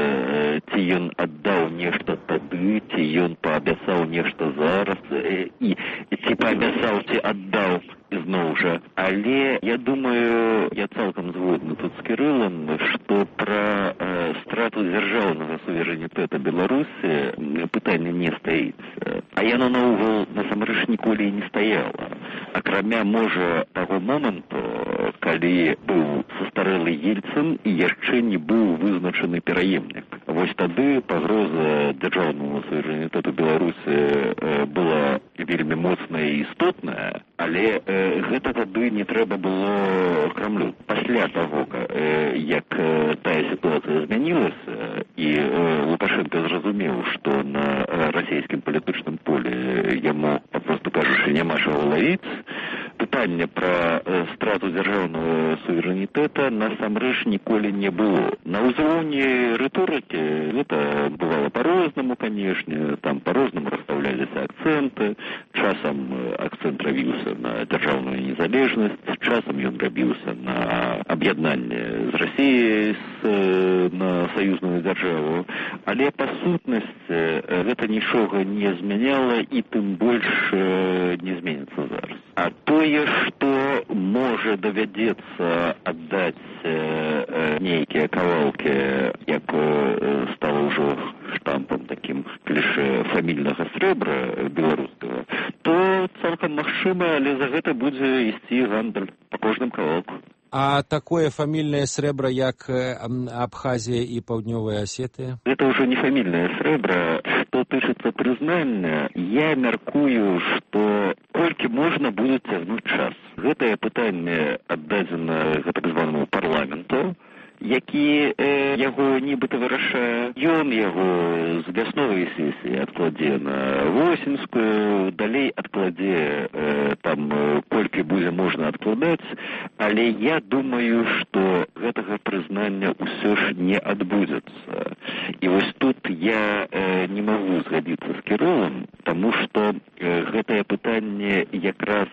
Ці ён аддаў нешта тады, ці ён паабяцаў нешта зараз, і ці паабяцаў, ці аддаў зноў жа. Але я думаю, я цалкам згодны тут з Кірылам, што пра страту дзяржаўнага суверэнітэта Беларусі пытанне не стаіць. А яно наогул насамрэч ніколі і не стаяла. Акрамя, можа, таго моманту, калі быў састарэлы Ельцын і яшчэ не быў вызначаны пераемнік. Вось тады пагроза дзяржаўнаму суверэнітэту Беларусі была вельмі моцная і істотная, але гэта тады не трэба было Крамлю. Пасля таго, як тая сітуацыя змянілася, і Лукашенко зразумеў, што на расійскім палітычным полі яму, папросту кажучы, няма чаго лавіць, пытання пра страту дзяржаўнага суверэнітэта насамрэч ніколі не было. На ўзроўні рыторыкі гэта бывало па-рознаму, канешне, там па-рознаму расстаўляліся акцэнты, часам акцэнт рабіўся на дзяржаўную незалежнасць, часам ён рабіўся на аб'яднанне з Расіяй на саюзную дзяржаву, але па сутнасці гэта нічога не змяняла і тым больш не зменіцца зараз. А тое, што можа давядзецца аддаць нейкія кавалкі, як стала ўжо штампам такім кліше фамільнага срэбра беларускага, то цалкам магчыма, але за гэта будзе ісці гандаль па кожным кавалку. А такое фамільнае срэбра, як Абхазія і Паўднёвая Асетыя? Гэта ўжо не фамільнае срэбра. Што тычыцца прызнання, я мяркую, што колькі можна будзе цягнуць час. Гэтае пытанне аддадзена так званаму парламенту, які яго нібыта вырашае. Ён яго з вясновай сесіі адкладзе на восеньскую, далей адкладзе там колькі будзе можна адкладаць, але я думаю, што гэтага прызнання ўсё ж не адбудзецца. І вось тут я не магу згадзіцца з Кірылам, таму што гэтае пытанне якраз,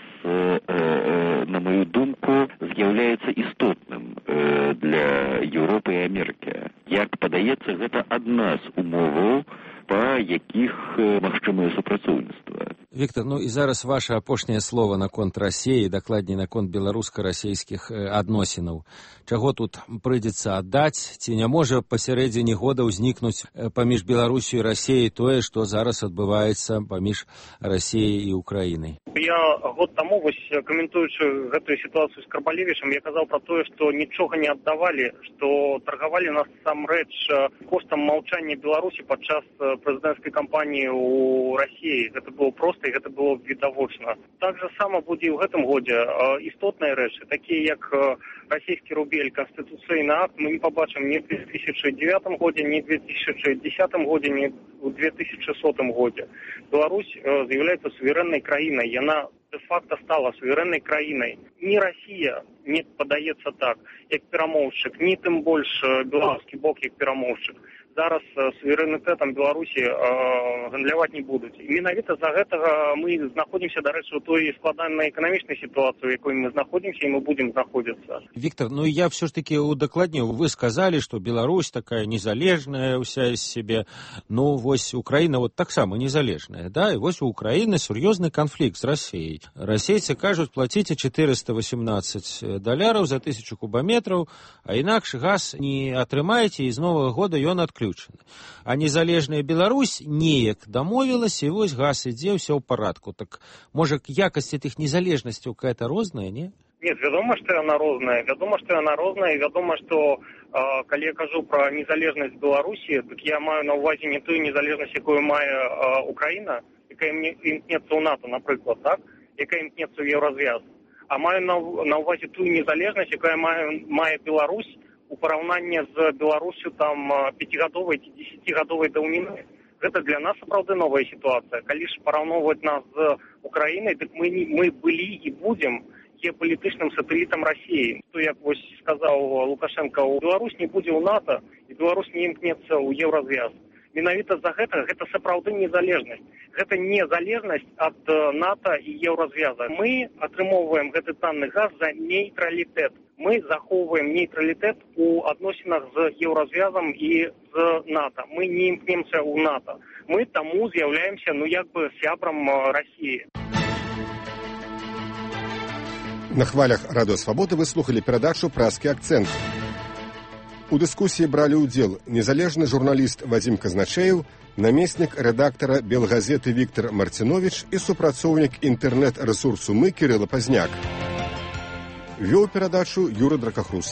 на маю думку, з'яўляецца істотным для Еўропы і Амерыкі. Як падаецца, гэта адна з умоваў, па якіх магчымае супрацоўніцтва. Віктор, ну і зараз ваше апошняе слово наконт Расіі, дакладней наконт беларуска-расійскіх адносінаў. Чаго тут прыйдзецца аддаць, ці не можа пасярэдзіне года ўзнікнуць паміж Беларусью і Расіяй тое, што зараз адбываецца паміж Расіяй і Украінай? Я год таму, каментуючы гэтую сітуацыю з Карбалевічам, я казаў пра тое, што нічога не аддавалі, што таргавалі нас насамрэч коштам маўчання Беларусі падчас прэзідэнцкай кампаніі ў Расіі. Гэта было проста і гэта было відавочна. Так жа сама будзе і ў гэтым годзе. Істотныя рэчы, такія як расійскі рубель, канстытуцыйны акт, мы не пабачым ні ў 2009 годзе, ні ў 2010 годзе, ні ў 2100 годзе. Беларусь з'яўляецца суверэннай краінай, яна де-факто стала суверэннай краінай. Ні Расія не падаецца так, як перамоўшчык, ні тым больш беларускі бок як перамоўшчык. Зараз суверэнітэтам Беларусі гандляваць не будуць. І менавіта з-за гэтага мы знаходзімся, дарэчы, у той складанай эканамічнай сітуацыі, у якой мы знаходзімся і мы будем знаходзіцца. Віктор, ну я все ж таки удакладніў, вы сказали, что Беларусь такая незалежная уся из себе, ну вось Украина вот таксама незалежная, да, и вось у Украины сур'ёзны канфлікт з Расіяй. Расейцы кажуць, плаціце $418 за 1000 кубометраў, а інакш газ не атрымаеце, і з новага года ён адключены. А незалежная Беларусь неяк дамовілася, і вось газ ідзе, ўсё ў парадку. Так, можа, якасць тых незалежнасцяў какая-то розная, не? Нет, вядома, што яна розная. Вядома, і вядома, што калі я кажу пра незалежнасць Беларусі, так я маю на ўвазе не тую незалежнасць, якую мае Украіна, якая імкнецца ў НАТО, напрыклад, так? Якая імкнецца ў Еўразвяз. А маю на ўвазе тую незалежнасць, якая мае Беларусь у параўнанні з Беларусю там 5-гадовай ці 10-гадовай даўніны. Гэта для нас сапраўды новая сітуацыя. Калі ж параўноўваць нас з Украінай, дык мы былі і будзем геапалітычным сатэлітам Расіі. Што, як вось сказаў Лукашенко, Беларусь не будзе ў НАТО, і Беларусь не імкнецца ў Еўразвяз. Менавіта за гэта сапраўды незалежнасць. Гэта незалежнасць ад НАТО і Еўразвяза. Мы атрымоўваем гэты танны газ за нейтралітэт. Мы захоўваем нейтралітэт у адносінах з Еўразвязам і з НАТО. Мы не імкнемся ў НАТО. Мы таму з'яўляемся, як бы сябрам Расіі. На хвалях Радыё Свабода вы слухали перадачу «Празкі акцэнт». У дыскусіі бралі ўдзел незалежны журналіст Вадзім Казначеев, намеснік рэдактара Белгазеты Віктор Марціновіч і супрацоўнік інтэрнэт-рэсурсу «Мы» Кірыла Пазняк. Вёў перадачу Юры Дракахруст.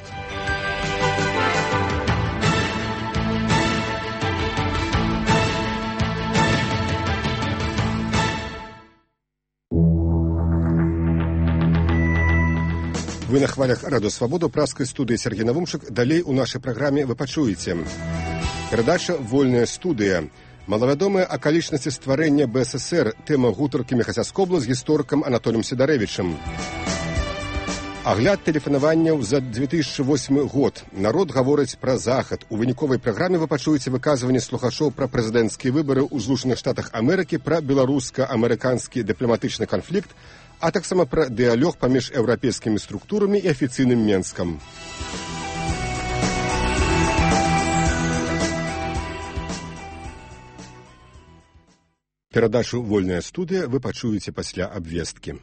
Вы на хвалях Радыё Свабода ў празкай студыі Сергей Навумчык. Далей у нашай праграме вы пачуеце. Перадача «Вольная студыя». Малавядомыя акалічнасці стварэння БССР. Тэма гутаркі Міхася Скобла з гісторыкам Анатоліем Сідарэвічам. Агляд тэлефанаванняў за 2008 год. Народ гаворыць пра захад. У выніковай праграме вы пачуеце выказванні слухачоў пра прэзідэнцкія выбары ў Злучаных Штатах Амерыкі, пра беларуска-амерыканскі дыпламатычны канфлікт, а таксама пра дыялог паміж еўрапейскімі структурамі і афіцыйным Менскам. Перадачу «Вольная студыя» вы пачуеце пасля абвесткі.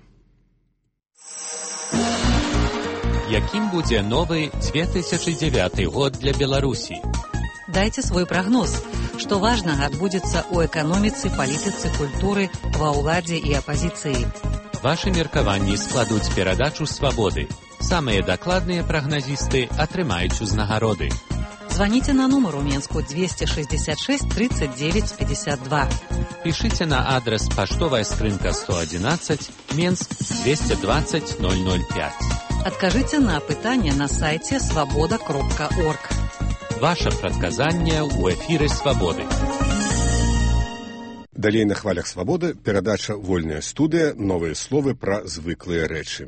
Якім будзе новы 2009 год для Беларусі? Дайце свой прагноз. Што важнага адбудзецца ў эканоміцы, палітыцы, культуры, ва ўладзе і апазіцыі. Вашы меркаванні складуць перадачу «Свабоды». Самыя дакладныя прагназісты атрымаюць узнагароды. Званіце на нумар у Менску 266 39 52. Пішыце на адрес паштовая скрынка 111, Менск 220 005. Адкажыце на пытанне на сайце свабода.орг. Ваша прадказанне ў эфіры «Свабоды». Далей на хвалях Свабоды перадача «Вольная студыя». Новыя словы пра звыклыя рэчы.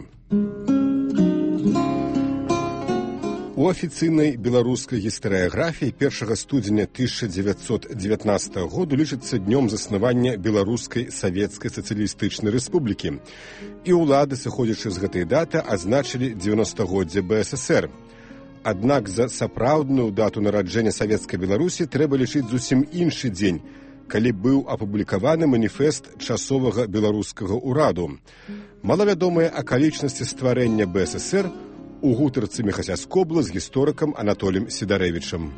У афіцыйнай беларускай гістарыяграфіі 1 студзеня 1919 году лічыцца днём заснавання Беларускай Савецкай Сацыялістычнай Рэспублікі. І ўлады, сыходзячы з гэтай даты, азначылі 90-годдзе БССР. Аднак за сапраўдную дату нараджэння Савецкай Беларусі трэба лічыць зусім іншы дзень. калі быў апублікаваны маніфест часовага беларускага ўраду. Малавядомыя акалічнасці стварэння БССР у гутарцы Міхася Скобла з гісторыкам Анатоліем Сідарэвічам.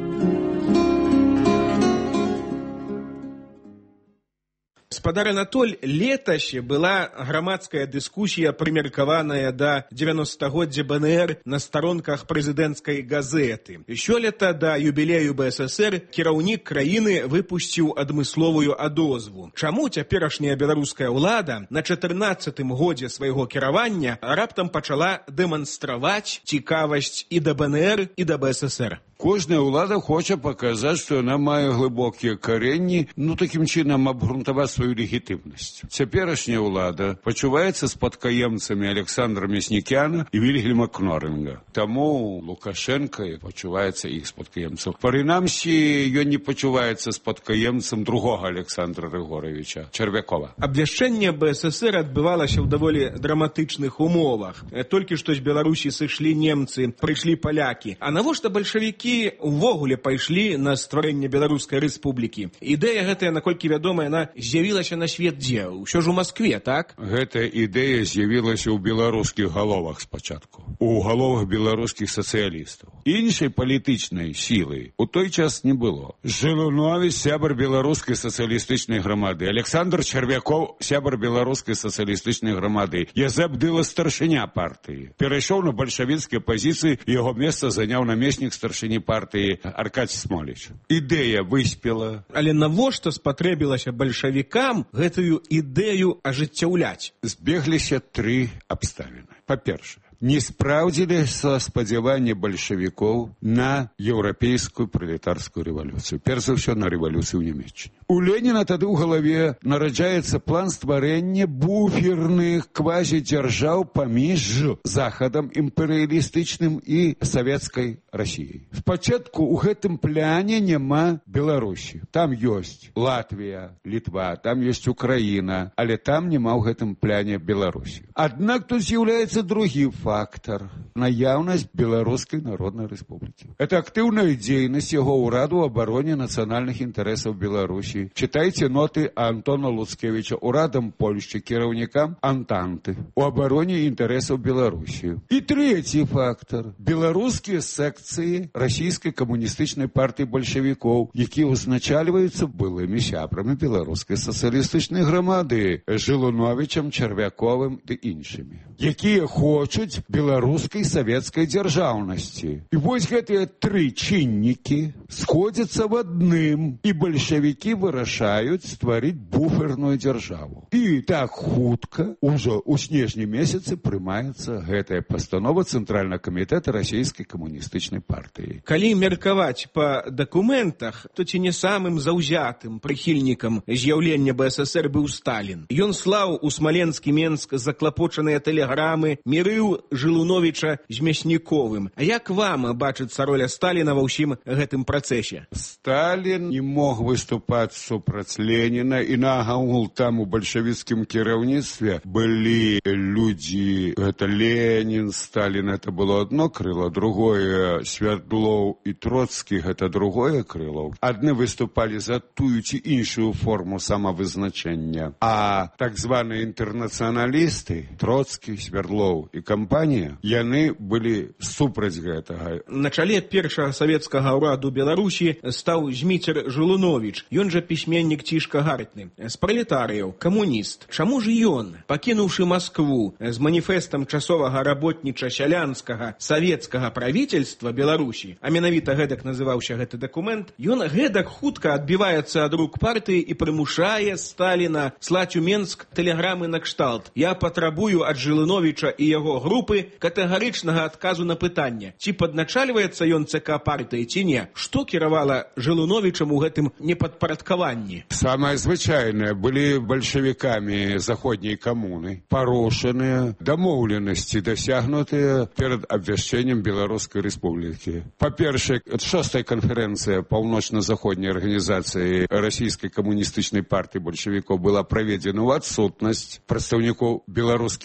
Гаспадар Анатоль, летась была грамадская дыскусія, прымеркаваная да 90-годдзя БНР на старонках прэзідэнцкай газеты. Сёлета да юбілею БССР кіраўнік краіны выпусціў адмысловую адозву. Чаму цяперашняя беларуская ўлада на 14-м годзе свайго кіравання раптам пачала дэманстраваць цікавасць і да БНР, і да БССР? Кожная ўлада хоча паказаць, што яна мае глыбокія каренні, такім чынам абгрунтаваць сваю легітымнасць. Цяперашняя ўлада пачуваецца спадкаемцамі Александра Мяснікяна і Вільгельма Кнорінга. Таму Лукашенко пачуваецца іх спадкаемцам. Прынамсі, ён не пачуваецца спадкаемцам другога Александра Рыгоровича, Чарвякова. Абвяшчэнне БССР адбывалася ў даволі драматычных умовах. Толькі што з Беларусі сышлі немцы, прыйшлі палякі. А навошта бальшавікі увогуле пайшлі на стварэнне Беларускай рэспублікі? Ідэя гэтая, наколькі вядома, яна з'явілася на свет дзе? Усё ж у Маскве, так? Гэтая ідэя з'явілася ў беларускіх галовах спачатку, у галовах беларускіх сацыялістаў. Іншай палітычнай сілы у той час не было. Жылунович, сябар беларускай сацыялістычнай грамады, Александр Чарвяков, сябар беларускай сацыялістычнай грамады, Язэп Дыла, старшыня партыі. Перайшоў на бальшавіцкія пазіцыі, яго месца заняў намеснік старшыні партыі Аркадзій Смоліч. Ідэя выспела. Але навошта спатрэбілася бальшавікам гэтую ідэю ажыццяўляць? Збегліся тры абставіны. Па-першае, не спраўдзіліся спадзяванні бальшавікоў на еўрапейскую пралетарскую рэвалюцыю. Перш за ўсё, на рэвалюцыю ў Нямецчыне. У Леніна тады ў галаве нараджаецца план стварэння буферных квазідзяржаў паміж Захадам імперыялістычным і савецкай Расіяй. Спачатку ў гэтым пляне няма Беларусі. Там ёсць Латвія, Літва, там ёсць Украіна, але там няма ў гэтым пляне Беларусі. Аднак тут з'яўляецца другі фактор – наяўнасць Беларускай Народнай Рэспублікі. Это актыўная дзейнасць яго ўраду ў абароне нацыянальных інтарэсаў Беларусі. Читайте ноты Антона Луцкевича урадам Польшчы, кіраўнікам Антанты у абароне інтарэсаў Беларусі. І трэці фактор – беларускія секцыі расійскай камуністычнай партыі бальшавікоў, якія узначальваюцца былымі сябрамі беларускай сацыялістычнай грамады Жылуновичам, Чарвяковым і іншымі, якія хочуць беларускай савецкай дзяржаўнасці. І вось гэтыя тры чыннікі сходзяцца в адным, і бальшавікі вырашаюць стварыць буферную дзяржаву. І так хутка, ужо ў снежні месяцы прымаецца гэтая пастанова Цэнтральнага камітэта расійскай камуністычнай партыі. Калі меркаваць па дакументах, то ці не самым заўзятым прыхільнікам з'яўлення БССР быў Сталін. Ён слаў у Смаленскі Менск заклапочаныя тэлеграмы, мірыў Жылуновича з Мясніковым. А як вам бачыцца роля Сталіна ва ўсім гэтым працэсе? Сталін не мог выступаць супраць Леніна, і нагагул там у бальшавіцкім кіраўніцтве былі людзі, гэта Ленін, Сталін, это было одно крыло, другое Свердлоў і Троцкі, гэта другое крыло. Адны выступалі за тую ці іншую форму самавызначэння, а так званыя інтэрнацыяналісты, Троцкі, Свердлоў і кампанія, яны былі супраць гэтага. На чале першага савецкага ўраду Беларусі стаў Зміцер Жылунович. Ён жа пісьменнік цішка гартны. З пралетарыяў, камуніст. Чаму ж ён, пакінуўшы Маскву з маніфестам часовага работніча-сялянскага савецкага правительства Беларусі, а менавіта гэтак называўся гэты дакумент, ён гэтак хутка адбіваецца ад рук партыі і прымушае Сталіна слаць у Менск тэлеграмы на кшталт: «Я патрабую ад Жылуновича і яго групы катэгарычнага адказу на пытанне, ці падначальваецца ён ЦК партыі, ці не. Што кіравала Жылуновичам у гэтым непадпарадкаванні?» Самае звычайнае, былі бальшавікамі заходняй камуны парушаныя дамоўленасці, дасягнутыя перад абвяшчэннем Беларускай Рэспублікі. Па-першае, 6-я канферэнцыя паўночна-заходняй арганізацыі расійскай камуністычнай партыі бальшавікоў была праведзена ў адсутнасць прадстаўнікоў беларускіх секцый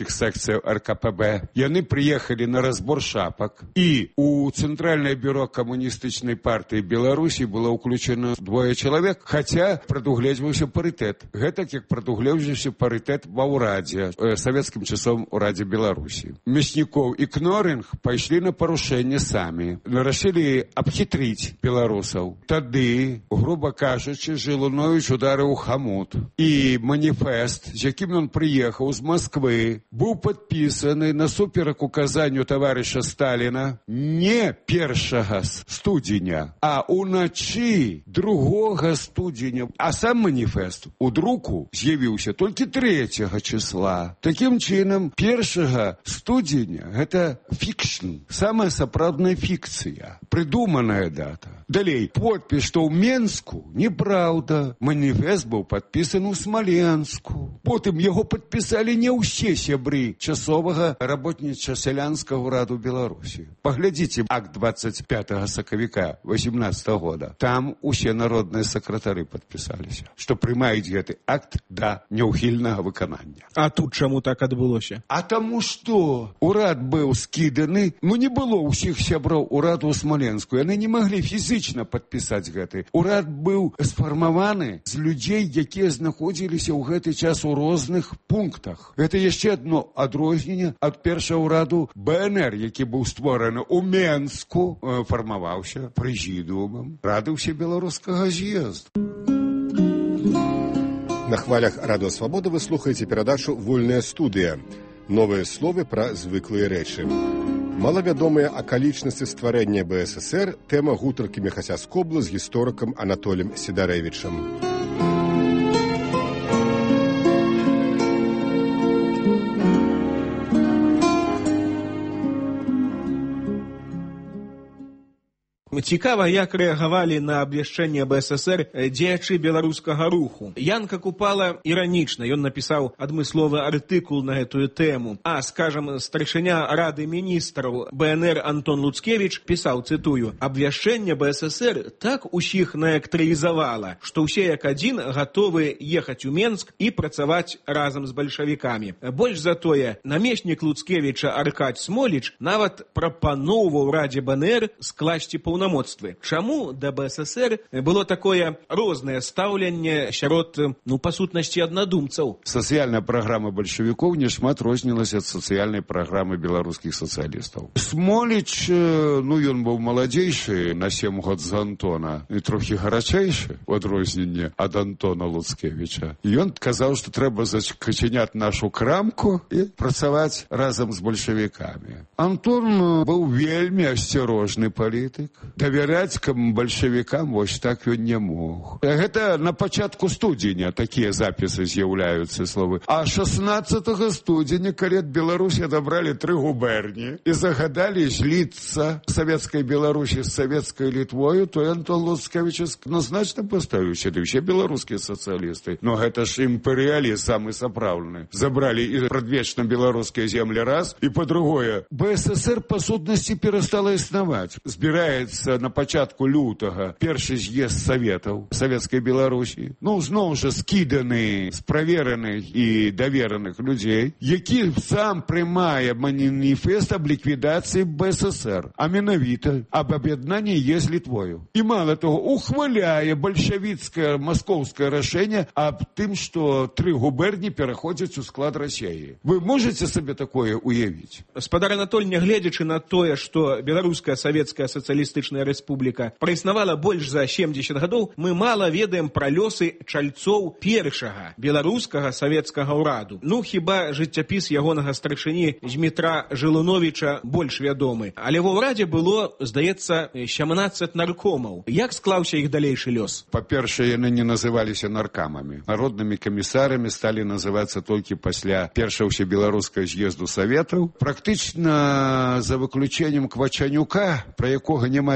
быўцаў РКПБ. Яны прыехалі на разбор шапак, і у Цэнтральнае бюро камуністычнай партыі Беларусі было ўключена 2 чалавек, хаця прадугледжваўся парытэт. Гэтак, як прадугледжваўся парытэт ва ўрадзе, савецкім часом урадзе Беларусі. Мяснікоў і Кноринг пайшлі на парушэнне самі. Рашылі абхітрыць беларусаў. Тады, груба кажучы, Жылунович ударыў хамут. І маніфест, з якім ён прыехаў з Москвы, быў падпісаны насуперак указанню таварыша Сталіна не 1 студзеня, а уначы 2 студзеня. А сам маніфест у друку з'явіўся толькі 3 числа. Такім чынам, 1 студзеня гэта фікшн, самая сапраўдная фікцыя, прыдуманая дата. Далей, подпіс, што ў Менску, неправда. Маніфест быў падпісаны ў Смаленску. Потым яго падпісалі не ўсе сябры часовага работніча-сялянскага ўраду Беларусі. Паглядзіце акт 25 сакавіка 18 года. Там усе народныя сакратары падпісаліся, што прымаюць гэты акт да няўхільнага выканання. А тут чаму так адбылося? А таму што урад быў скіданы, не было ўсіх сяброў ураду ў Смаленску. Яны не маглі фізічна падпісаць гэты. Урад быў сфармаваны з людзей, якія знаходзіліся ў гэты час у розных пунктах. Гэта яшчэ адно адрозненне ад першага ўраду БНР, які быў створаны ў Менску, фармаваўся прэзідыумам Рады ўсебеларускага з'езду. На хвалях Радыё Свабода вы слухаеце перадачу «Вольная студыя». Новыя словы пра звыклыя рэчы. Малавядомыя акалічнасці стварэння БССР – тэма гутаркі Міхася Скобла з гісторыкам Анатолем Сідарэвічам. Цікава, як рэагавалі на абвяшчэнне БССР дзеячы беларускага руху. Янка Купала іранічна, ён напісаў адмысловы артыкул на гэтую тэму. А, скажам, старшыня Рады міністраў БНР Антон Луцкевіч пісаў, цытую, «Абвяшчэнне БССР так усіх наэлектрызавала, што ўсе як адзін гатовы ехаць у Менск і працаваць разам з бальшавікамі. Больш за тое, намеснік Луцкевіча Аркадь Смоліч нават прапаноўваў Радзе БНР скласці паўнамоцтвы. Чаму да БССР было такое рознае стаўленне сярод, па сутнасці, аднадумцаў? Сацыяльная праграма бальшавікоў нешмат рознілася ад сацыяльнай праграмы беларускіх сацыялістаў. Смоліч, ён быў маладзейшы на 7 год з Антона і трохі гарачэйшы, у адрозненне ад Антона Луцкевіча. Ён казаў, што трэба зачыняць нашу крамку і працаваць разам з бальшавікамі. Антон быў вельмі асцярожны палітык. Давяраць бальшавікам вось так ён не мог. Гэта на пачатку студзеня такія запісы з'яўляюцца словы. А 16 студзеня, калі ад Беларусі адабралі 3 губерні і загадалі зліцца савецкай Беларусі з савецкай Літвою, то Антон Луцкевіч значна паставіў сюды ўсе беларускія сацыялісты. Но гэта ж імперыялізм самы сапраўдны. Забралі і прадвечна беларускія землі раз, і па-другое, БССР па сутнасці перастала існаваць. Збіраецца на пачатку лютага першы з'езд саветаў савецкай Беларусі. Зноў жа скіданы з правераных і давераных людзей, які сам прымае маніфест аб ліквідацыі БССР, а менавіта аб аб'яднанні з Літвою. І мала того, ухваляе бальшавіцкае маскоўскае рашэнне аб тым, што 3 губерні пераходзяць у склад Расіі. Вы можаце сабе такое уявіць? Спадар Анатоль, нягледзячы на тое, што беларуская савецкая сацыялістычная рэспубліка праіснавала больш за 70 гадоў, мы мала ведаем пра лёсы чальцоў першага беларускага савецкага ўраду. Хіба жыццяпіс ягонага старшыні Змітра Жылуновіча больш вядомы. Але ва ўрадзе было, здаецца, 17 наркомаў. Як склаўся іх далейшы лёс? Па-першае, яны не называліся наркамамі. Народнымі камісарамі сталі называцца толькі пасля першага ўсебеларускага з'езду саветаў. Практычна за выключэннем Квачанюка, пра якога няма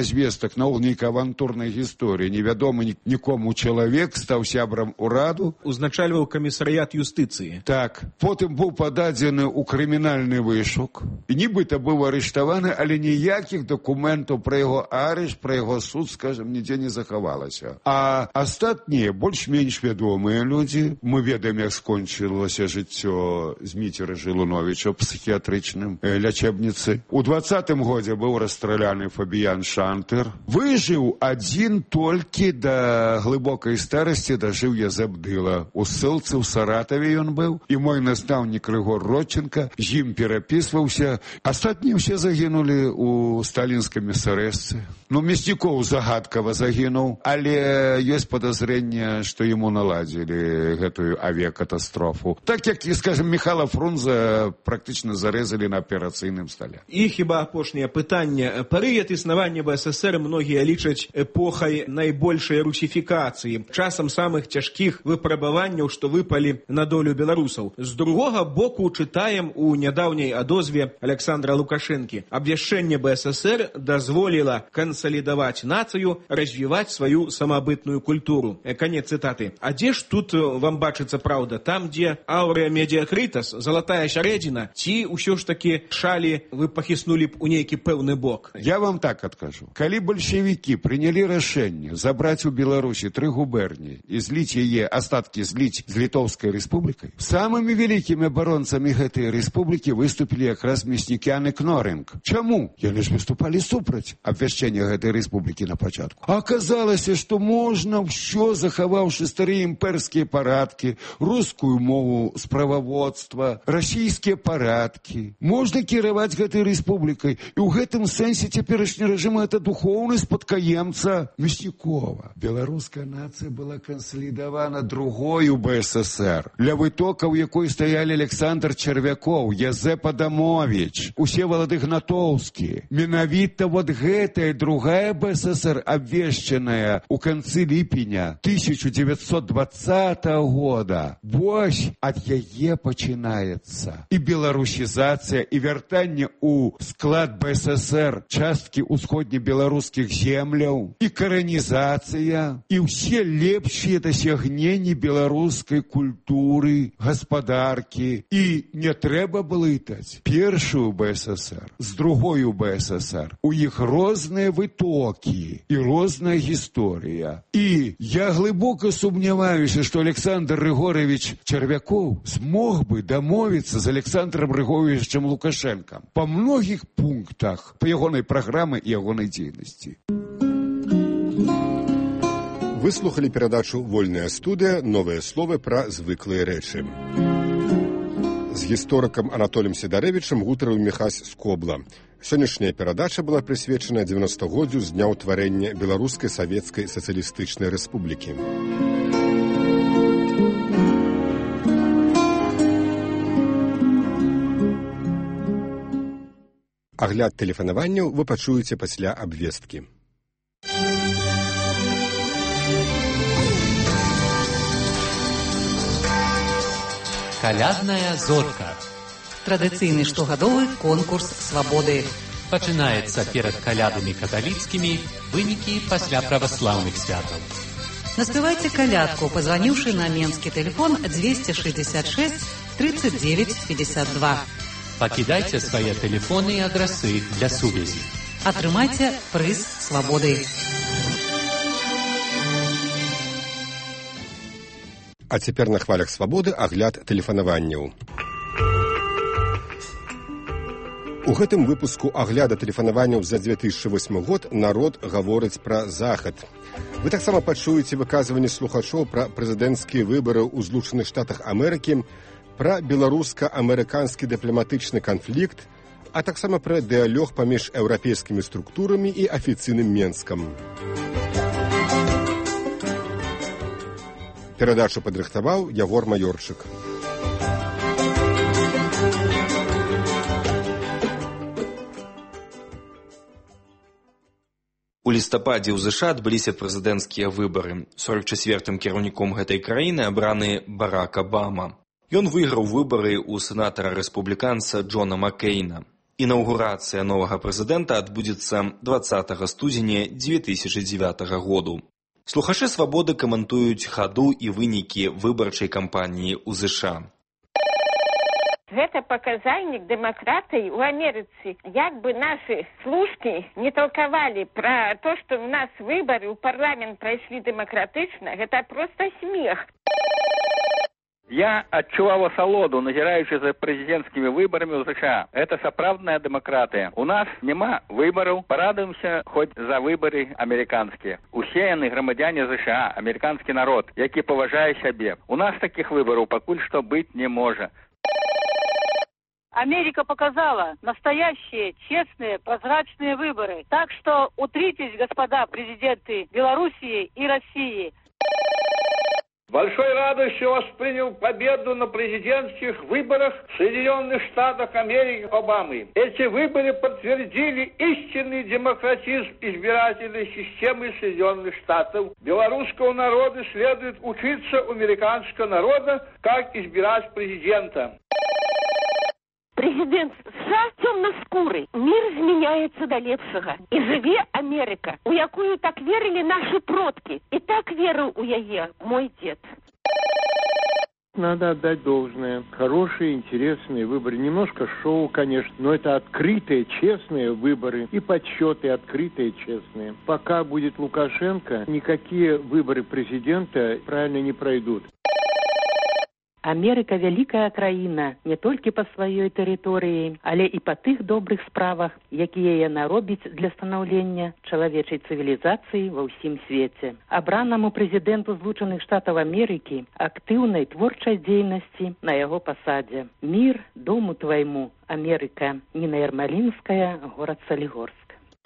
звестак, наогул нейкай авантурнай гісторыі. Невядомы нікому чалавек стаў сябрам ураду. Узначальваў камісарыят юстыцыі. Так. Потым быў пададзены ў крымінальны вышук. І нібыта быў арыштаваны, але ніякіх дакументаў пра яго арышт, пра яго суд, скажем, нідзе не захавалася. А астатнія, больш-менш вядомыя людзі, мы ведаем, як скончылася жыццё Зміцера Жылуновича ў псіхіятрычным лячэбніцы. У 20-м годзе быў расстраляны Фабіян Шантер. Выжыў адзін толькі да глыбокай старасці, дажыў Язэп Дыла. У ссылцы ў Саратаве ён быў, і мой настаўнік Рыгор Родченко з ім перапісваўся. Астатнія ўсе загінулі ў сталінскай мясарэзцы. Мяснікоў загадкава загінуў, але ёсць падазрэнне, што яму наладзілі гэтую авіякатастрофу. Так як, скажем, Михайла Фрунзе практычна зарэзалі на аперацыйным стале. І хіба апошняе пытанне. Перыяд існавання БССР многія лічаць эпохай найбольшай русіфікацыі, часам самых цяжкіх выпрабаванняў, што выпалі на долю беларусаў. З другога боку чытаем у нядаўняй адозве Александра Лукашэнкі. Абвяшчэнне БССР дазволіла консолидовать нацию, развивать свою самобытную культуру. Конец цитаты. А где ж тут вам бачыцца правда? Там, где ауреа медиакритас, золотая сярэдзіна, ці ўсё ж таки шалі вы пахіснули б у нейкі пэўны бок? Я вам так адкажу. Калі бальшавікі прынялі рашэнне забраць у Беларусі 3 губерні і зліць яе, астаткі зліць з Літоўскай рэспублікай, самымі вялікімі абаронцамі гэтай рэспублікі выступілі якраз Мяснікян і Кнорынг. Чаму? Яны ж выступалі супраць абвяшчэння гэтай рэспублікі на пачатку. Аказалася, што можна ўсё, захаваўшы старыя імперскія парадкі, рускую мову справаводства, расійскія парадкі. Можна кіраваць гэтай рэспублікай. І ў гэтым сэнсе цяперашні рэжым — гэта духоўны спадкаемца Мяснікова. Беларуская нацыя была кансалідавана другою БССР, ля вытокаў якой стаялі Александр Чарвякоў, Язэп Адамович, Усевалад Ігнатоўскі. Менавіта вот гэтая другая БССР, абвешчаная ў канцы ліпеня 1920 года, вось ад яе пачынаецца і беларусізацыя, і вяртанне ў склад БССР часткі ўсходнебеларускіх земляў, і каранізацыя, і ўсе лепшыя дасягненні беларускай культуры, гаспадаркі. І не трэба блытаць першую БССР з другою БССР. У іх розныя вытокі і розная гісторыя. І я глыбока сумняваюся, што Александр Григорович Чарвякоў змог бы дамовіцца з Александром Григоровичем Лукашэнкам па многіх пунктах па ягонай праграмы і ягонай дзейнасці. Вы слухали перадачу «Вольная студыя. Новыя словы пра звыклыя рэчы». З гісторыкам Анатоліем Сідарэвічам гутарыў Міхась Скобла. Сённяшняя перадача была прысвечана 90-годдзю з дня ўтварэння Беларускай Савецкай Сацыялістычнай Рэспублікі. Агляд тэлефанаванняў вы пачуеце пасля абвесткі. Калядная зорка. Традыцыйны штогадовы конкурс свабоды. Пачынаецца перад калядамі каталіцкімі, вынікі пасля праваслаўных святаў. Наспявайце калядку, пазваніўшы на менскі тэлефон 266 39 52. Пакідайце свае тэлефоны і адрасы для сувязі. Атрымайце прыз свабоды. А цяпер на хвалях свабоды агляд тэлефанаванняў. У гэтым выпуску агляда тэлефанаванняў за 2008 год народ гаворыць пра захад. Вы таксама пачуеце выказванні слухачоў пра прэзідэнцкія выбары ў Злучаных Штатах Амерыкі, пра беларуска-амерыканскі дыпламатычны канфлікт, а таксама пра дыялог паміж еўрапейскімі структурамі і афіцыйным Менскам. Перадачу падрыхтаваў Ягор Маёрчык. У лістападзе ў ЗША адбыліся прэзідэнцкія выбары. 44-м кіраўніком гэтай краіны абраны Барак Абама. Ён выйграў выбары ў сенатара-рэспубліканца Джона Маккейна. Інаўгурацыя новага прэзідэнта адбудзецца 20 студзеня 2009 году. Слухачы «Свабоды» каментуюць хаду і вынікі выбарчай кампаніі ў ЗША. Гэта паказальнік дэмакратыі ў Амерыцы. Як бы нашы служкі не толкавалі пра то, што ў нас выбары ў парламент прайшлі дэмакратычна, гэта проста смех. Я адчуваў асалоду, назіраючы за прэзідэнцкімі выбарамі ў США. Это сапраўдная дэмакратыя. У нас няма выбараў, парадуемся хоць за выбары амерыканскія. Усе яны грамадзяне США, амерыканскі народ, які паважае сябе. У нас такіх выбараў пакуль што быць не можа. Америка показала настоящие, честные, прозрачные выборы. Так что утритесь, господа президенты Белоруссии и России. Большой радостью воспринял победу на президентских выборах в Соединенных Штатах Америки Обамы. Эти выборы подтвердили истинный демократизм избирательной системы Соединенных Штатов. Белорусскому народу следует учиться у американского народа, как избирать президента. Президент США темноскурый. Мир зменяется до лепшага. И живе Америка, у якую так верили наши продки. И так верил у яе мой дед. Надо отдать должное. Хорошие, интересные выборы. Немножко шоу, конечно, но это открытые, честные выборы. И подсчеты открытые, честные. Пока будет Лукашенко, никакие выборы президента правильно не пройдут. Амерыка вялікая краіна не толькі па сваёй тэрыторыі, але і па тых добрых справах, якія яна робіць для станаўлення чалавечай цывілізацыі ва ўсім свеце. Абранаму прэзідэнту Злучаных Штатаў Амерыкі актыўнай творчай дзейнасці на яго пасадзе. Мир дому твайму, Америка. Нина Ермолинская, город Солигорск.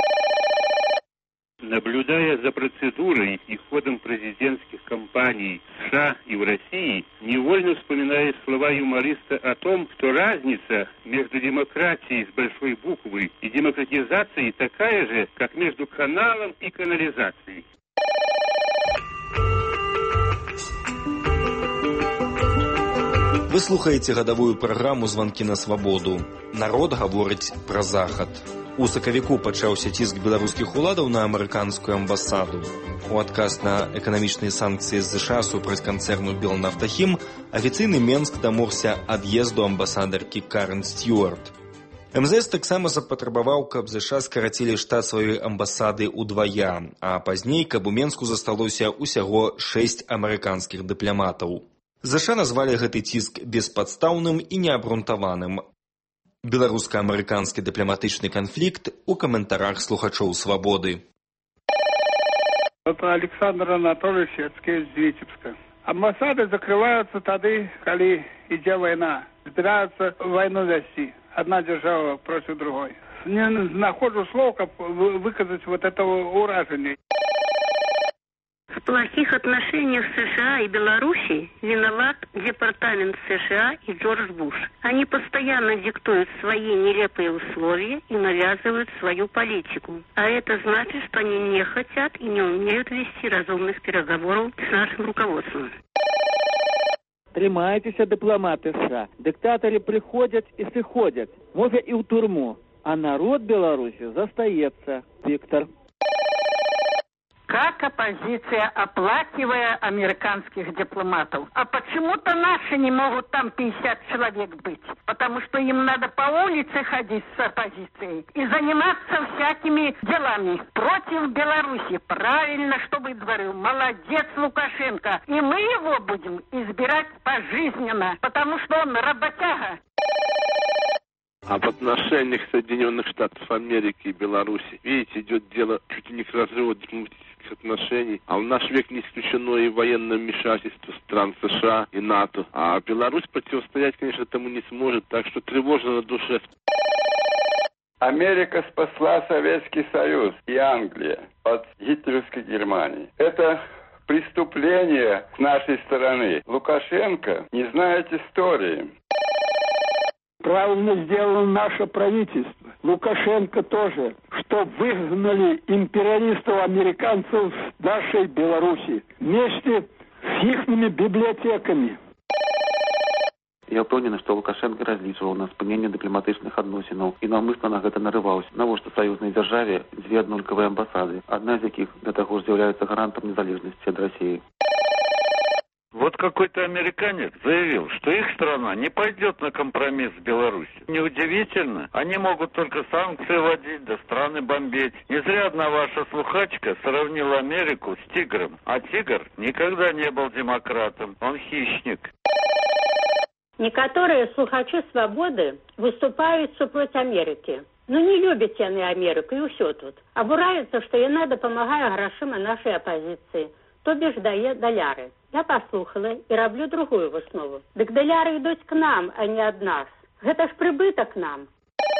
Наблюдая за процедурой и ходом президентских кампаний в США и в России, невольно вспоминаю слова юмориста о том, что разница между демократией с большой буквы и демократизацией такая же, как между каналом и канализацией. Вы слухаеце гадавую праграму «Званкі на свабоду». Народ гаворыць пра захад. У сакавіку пачаўся ціск беларускіх уладаў на амерыканскую амбасаду. У адказ на эканамічныя санкцыі з ЗША супраць канцэрну «Белнафтахім» афіцыйны Менск дамогся ад'езду амбасадаркі Карен Стюарт. МЗС таксама запатрабаваў, каб ЗША скарацілі штат сваёй амбасады ўдвая, а пазней, каб у Менску засталося ўсяго 6 амерыканскіх дыпламатаў. ЗША назвалі гэты ціск беспадстаўным і неабрунтаваным. Беларуска-амерыканскі дыпламатычны канфлікт у каментарах слухачоў «Свабоды». Это Александр Анатольевич Яцкевич з Витебска. Амбасады закрываются тады, калі ідзе война. Збираются войну вести. Одна держава против другой. Не находжу слов, как выказать вот этого уражения. В плохих отношениях США и Беларуси виноват Департамент США и Джордж Буш. Они постоянно диктуют свои нелепые условия и навязывают свою политику. А это значит, что они не хотят и не умеют вести разумных переговоров с нашим руководством. Трымайтеся, дыпламаты США. Диктаторы приходят и сыходят. Может и в тюрьму. А народ Беларуси застаецца. Виктор. Как оппозиция, оплакивая американских дипломатов. А почему-то наши не могут там 50 человек быть. Потому что им надо по улице ходить с оппозицией и заниматься всякими делами против Беларуси. Правильно, чтобы говорил. Молодец Лукашенко. И мы его будем избирать пожизненно, потому что он работяга. А в отношениях Соединенных Штатов Америки и Беларуси, видите, идет дело чуть ли не к разрыву дипломатических отношений. А в наш век не исключено и военное вмешательство стран США и НАТО. А Беларусь противостоять, конечно, этому не сможет, так что тревожно на душе. Америка спасла Советский Союз и Англия от гитлеровской Германии. Это преступление с нашей стороны. Лукашенко не знает истории. Правильно сделало наше правительство. Лукашенко тоже, что выгнали империалистов-американцев с нашей Беларуси вместе с ихними библиотеками. Я ўпэўнены, што Лукашенко разлічваў на спыненне дыпламатычных адносінаў і наўмысна на гэта нарываўся. Навошта саюзнай дзяржаве дзве аднолькавыя амбасады, адна з якіх да таго ж з'яўляецца гарантам незалежнасці ад России. Вот какой-то американец заявил, что их страна не пойдет на компромисс с Беларусью. Неудивительно, они могут только санкции вводить, да страны бомбить. Не зря одна ваша слухачка сравнила Америку с тигром. А тигр никогда не был демократом, он хищник. Некоторые слухачи свободы выступают супроть Америки. Ну не любят яны Америку и все тут. Обураются, что яна допомагае грошима нашей оппозиции. То бишь дае даляры. Я послухала и роблю другую выснову. Дык даляры идут к нам, а не от нас. Это ж прибыток нам.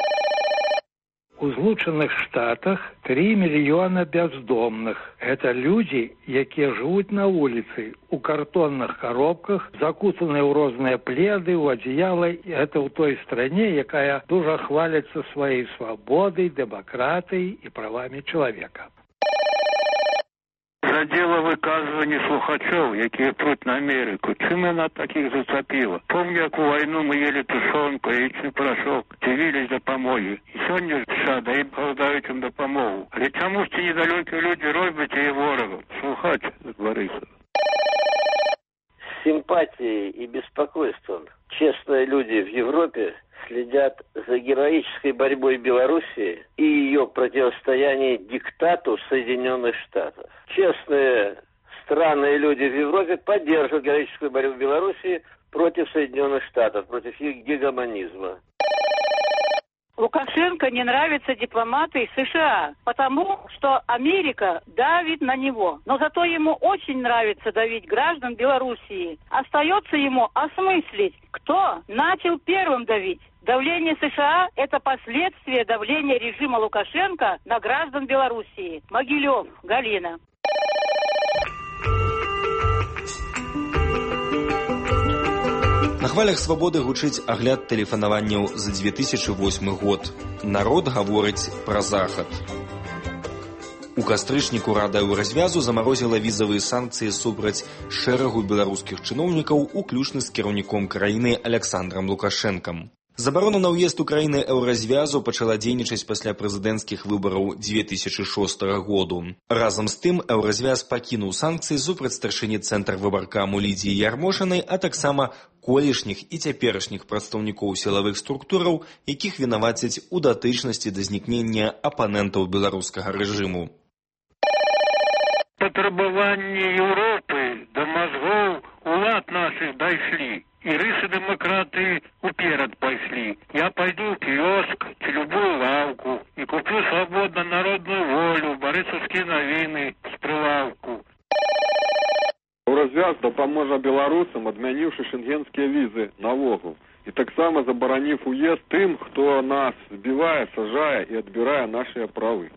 У Злучаных Штатах 3 мільёна бяздомных. Это люди, якія жывуць на улице, у картонных коробках, закутаныя ў розныя пледы, у одеяла. Это ў той стране, якая дуже хвалится своей свободой, демократией и правами человека. За дело выказывания слухачов, якія прут на Америку, чым яна таких зацепила? Помню, як у войну мы ели тушенку, яичный порошок, дивились допомоги. И сёння США даем голодаючим допомогу. Але чому ж ці недалекі люди роблять її ворогом? Слухач Борисов. С симпатией и беспокойством честные люди в Европе следят за героической борьбой Белоруссии и ее противостояние диктату Соединенных Штатов. Честные страны и люди в Европе поддерживают героическую борьбу Белоруссии против Соединенных Штатов, против их гегемонизма. Лукашенко не нравятся дипломаты из США, потому что Америка давит на него. Но зато ему очень нравится давить граждан Белоруссии. Остается ему осмыслить, кто начал первым давить. Давление США – это последствие давления режима Лукашенко на граждан Белоруссии. Могилев, Галина. На хвалях свабоды гучыць агляд тэлефанаванняў за 2008 год. Народ гаворыць пра захад. У кастрычніку Рада Еўразвязу замарозіла візавыя санкцыі супраць шэрагу беларускіх чыноўнікаў, уключна з кіраўніком краіны Александрам Лукашэнкам. Забарона на ўезд у краіны Еўразвязу пачала дзейнічаць пасля прэзідэнцкіх выбараў 2006 году. Разам з тым Еўразвяз пакінуў санкцыі супраць старшыні цэнтрвыбаркаму Лідзіі Ярмошынай, а таксама колішніх і цяперашніх прадстаўнікоў сілавых структураў, якіх вінавацяць у датычнасці да знікнення апанентаў беларускага рэжыму. Патрабаванні Еўропы да мазгоў улад нашых дайшлі. И рысы демократы уперед пошли. Я пойду в киоск, в любую лавку и куплю свободно народную волю, Борисовские новины с прилавку. Еўразвяз дапаможа беларусам, адмяніўшы шенгенскія візы навогул. І таксама забараніў уезд тым, хто нас збівае, сажае и отбирае наши правы.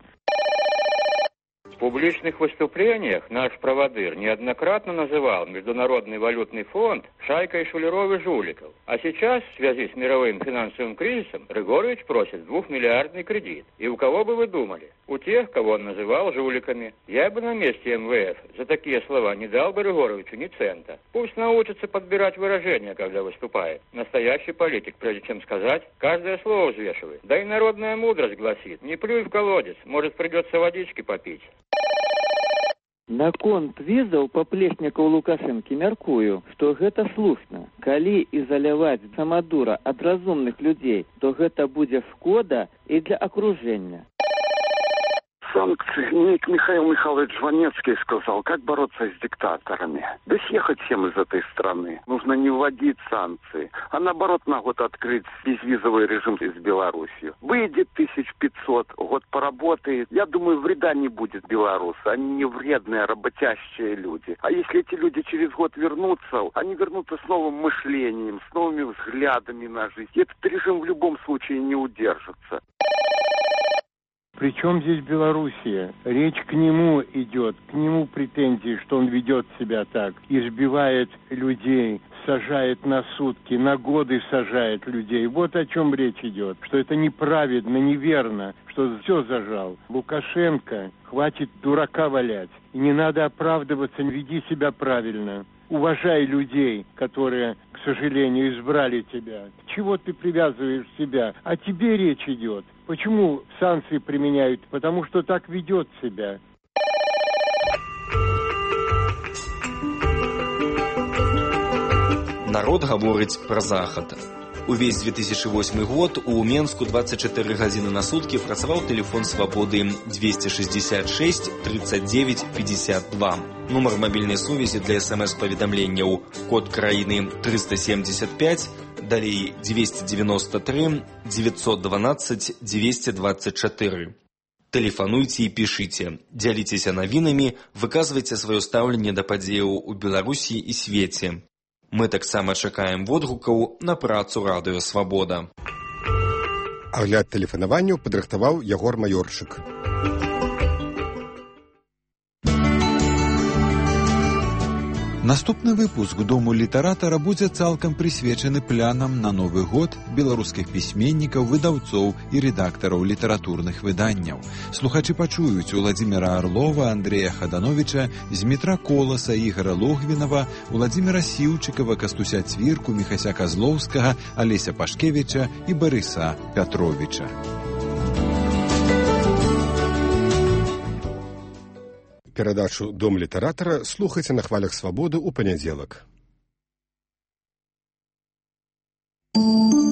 В публичных выступлениях наш проводыр неоднократно называл Международный валютный фонд шайкой шулеров и жуликов. А сейчас, в связи с мировым финансовым кризисом, Григорьевич просит 2-миллиардный кредит. И у кого бы вы думали? У тех, кого он называл жуликами. Я бы на месте МВФ за такие слова не дал бы Григорьевичу ни цента. Пусть научится подбирать выражения, когда выступает. Настоящий политик, прежде чем сказать, каждое слово взвешивает. Да и народная мудрость гласит: не плюй в колодец, может придется водички попить. Наконт візаў паплечнікаў Лукашэнкі мяркую, што гэта слушна. Калі ізаляваць самадура ад разумных людзей, то гэта будзе шкода і для акружэння. Санкции. Михаил Михайлович Жванецкий сказал, как бороться с диктаторами. Да съехать всем из этой страны. Нужно не вводить санкции, а наоборот на год открыть безвизовый режим с Беларусью. Выйдет 1500, год поработает. Я думаю, вреда не будет белорусы. Они не вредные, работящие люди. А если эти люди через год вернутся, они вернутся с новым мышлением, с новыми взглядами на жизнь. И этот режим в любом случае не удержится. Причем здесь Белоруссия? Речь к нему идет, к нему претензии, что он ведет себя так, избивает людей, сажает на сутки, на годы сажает людей. Вот о чем речь идет, что это неправедно, неверно, что все зажал. Лукашенко, хватит дурака валять, и не надо оправдываться, веди себя правильно. уважай людей, которые, к сожалению, избрали тебя. Чего ты привязываешь себя? О тебе речь идет. Почему санкции применяют? Потому что так ведет себя. Народ гаворыць пра захад. Увесь 2008 год у Менску 24 гадзіны на суткі працаваў тэлефон свабоды 266 39 52. Нумар мабільнай сувязі для СМС-паведамленняў код краіны 375, далей 293 912 224. Тэлефануйце і пішыце, дзяліцеся навінамі, выказвайце сваё стаўленне да падзеяў у Беларусі і свеце. Мы таксама чакаем водгукаў на працу радыё «Свабода». Агляд тэлефанаванняў падрыхтаваў Ягор Маёрчык. Наступны выпуск Дому літаратара будзе цалкам прысвечаны планам на Новы год беларускіх пісьменнікаў, выдаўцоў і рэдактараў літаратурных выданняў. Слухачы пачуюць Уладзіміра Арлова, Андрэя Хадановіча, Змітра Коласа, Ігара Логвінава, Уладзіміра Сіўчыкава, Кастуся Цвірку, Міхася Казлоўскага, Алеся Пашкевіча і Барыса Пятровіча. Перадачу «Дом літаратара» слухайце на хвалях «Свабоды» у панядзелак.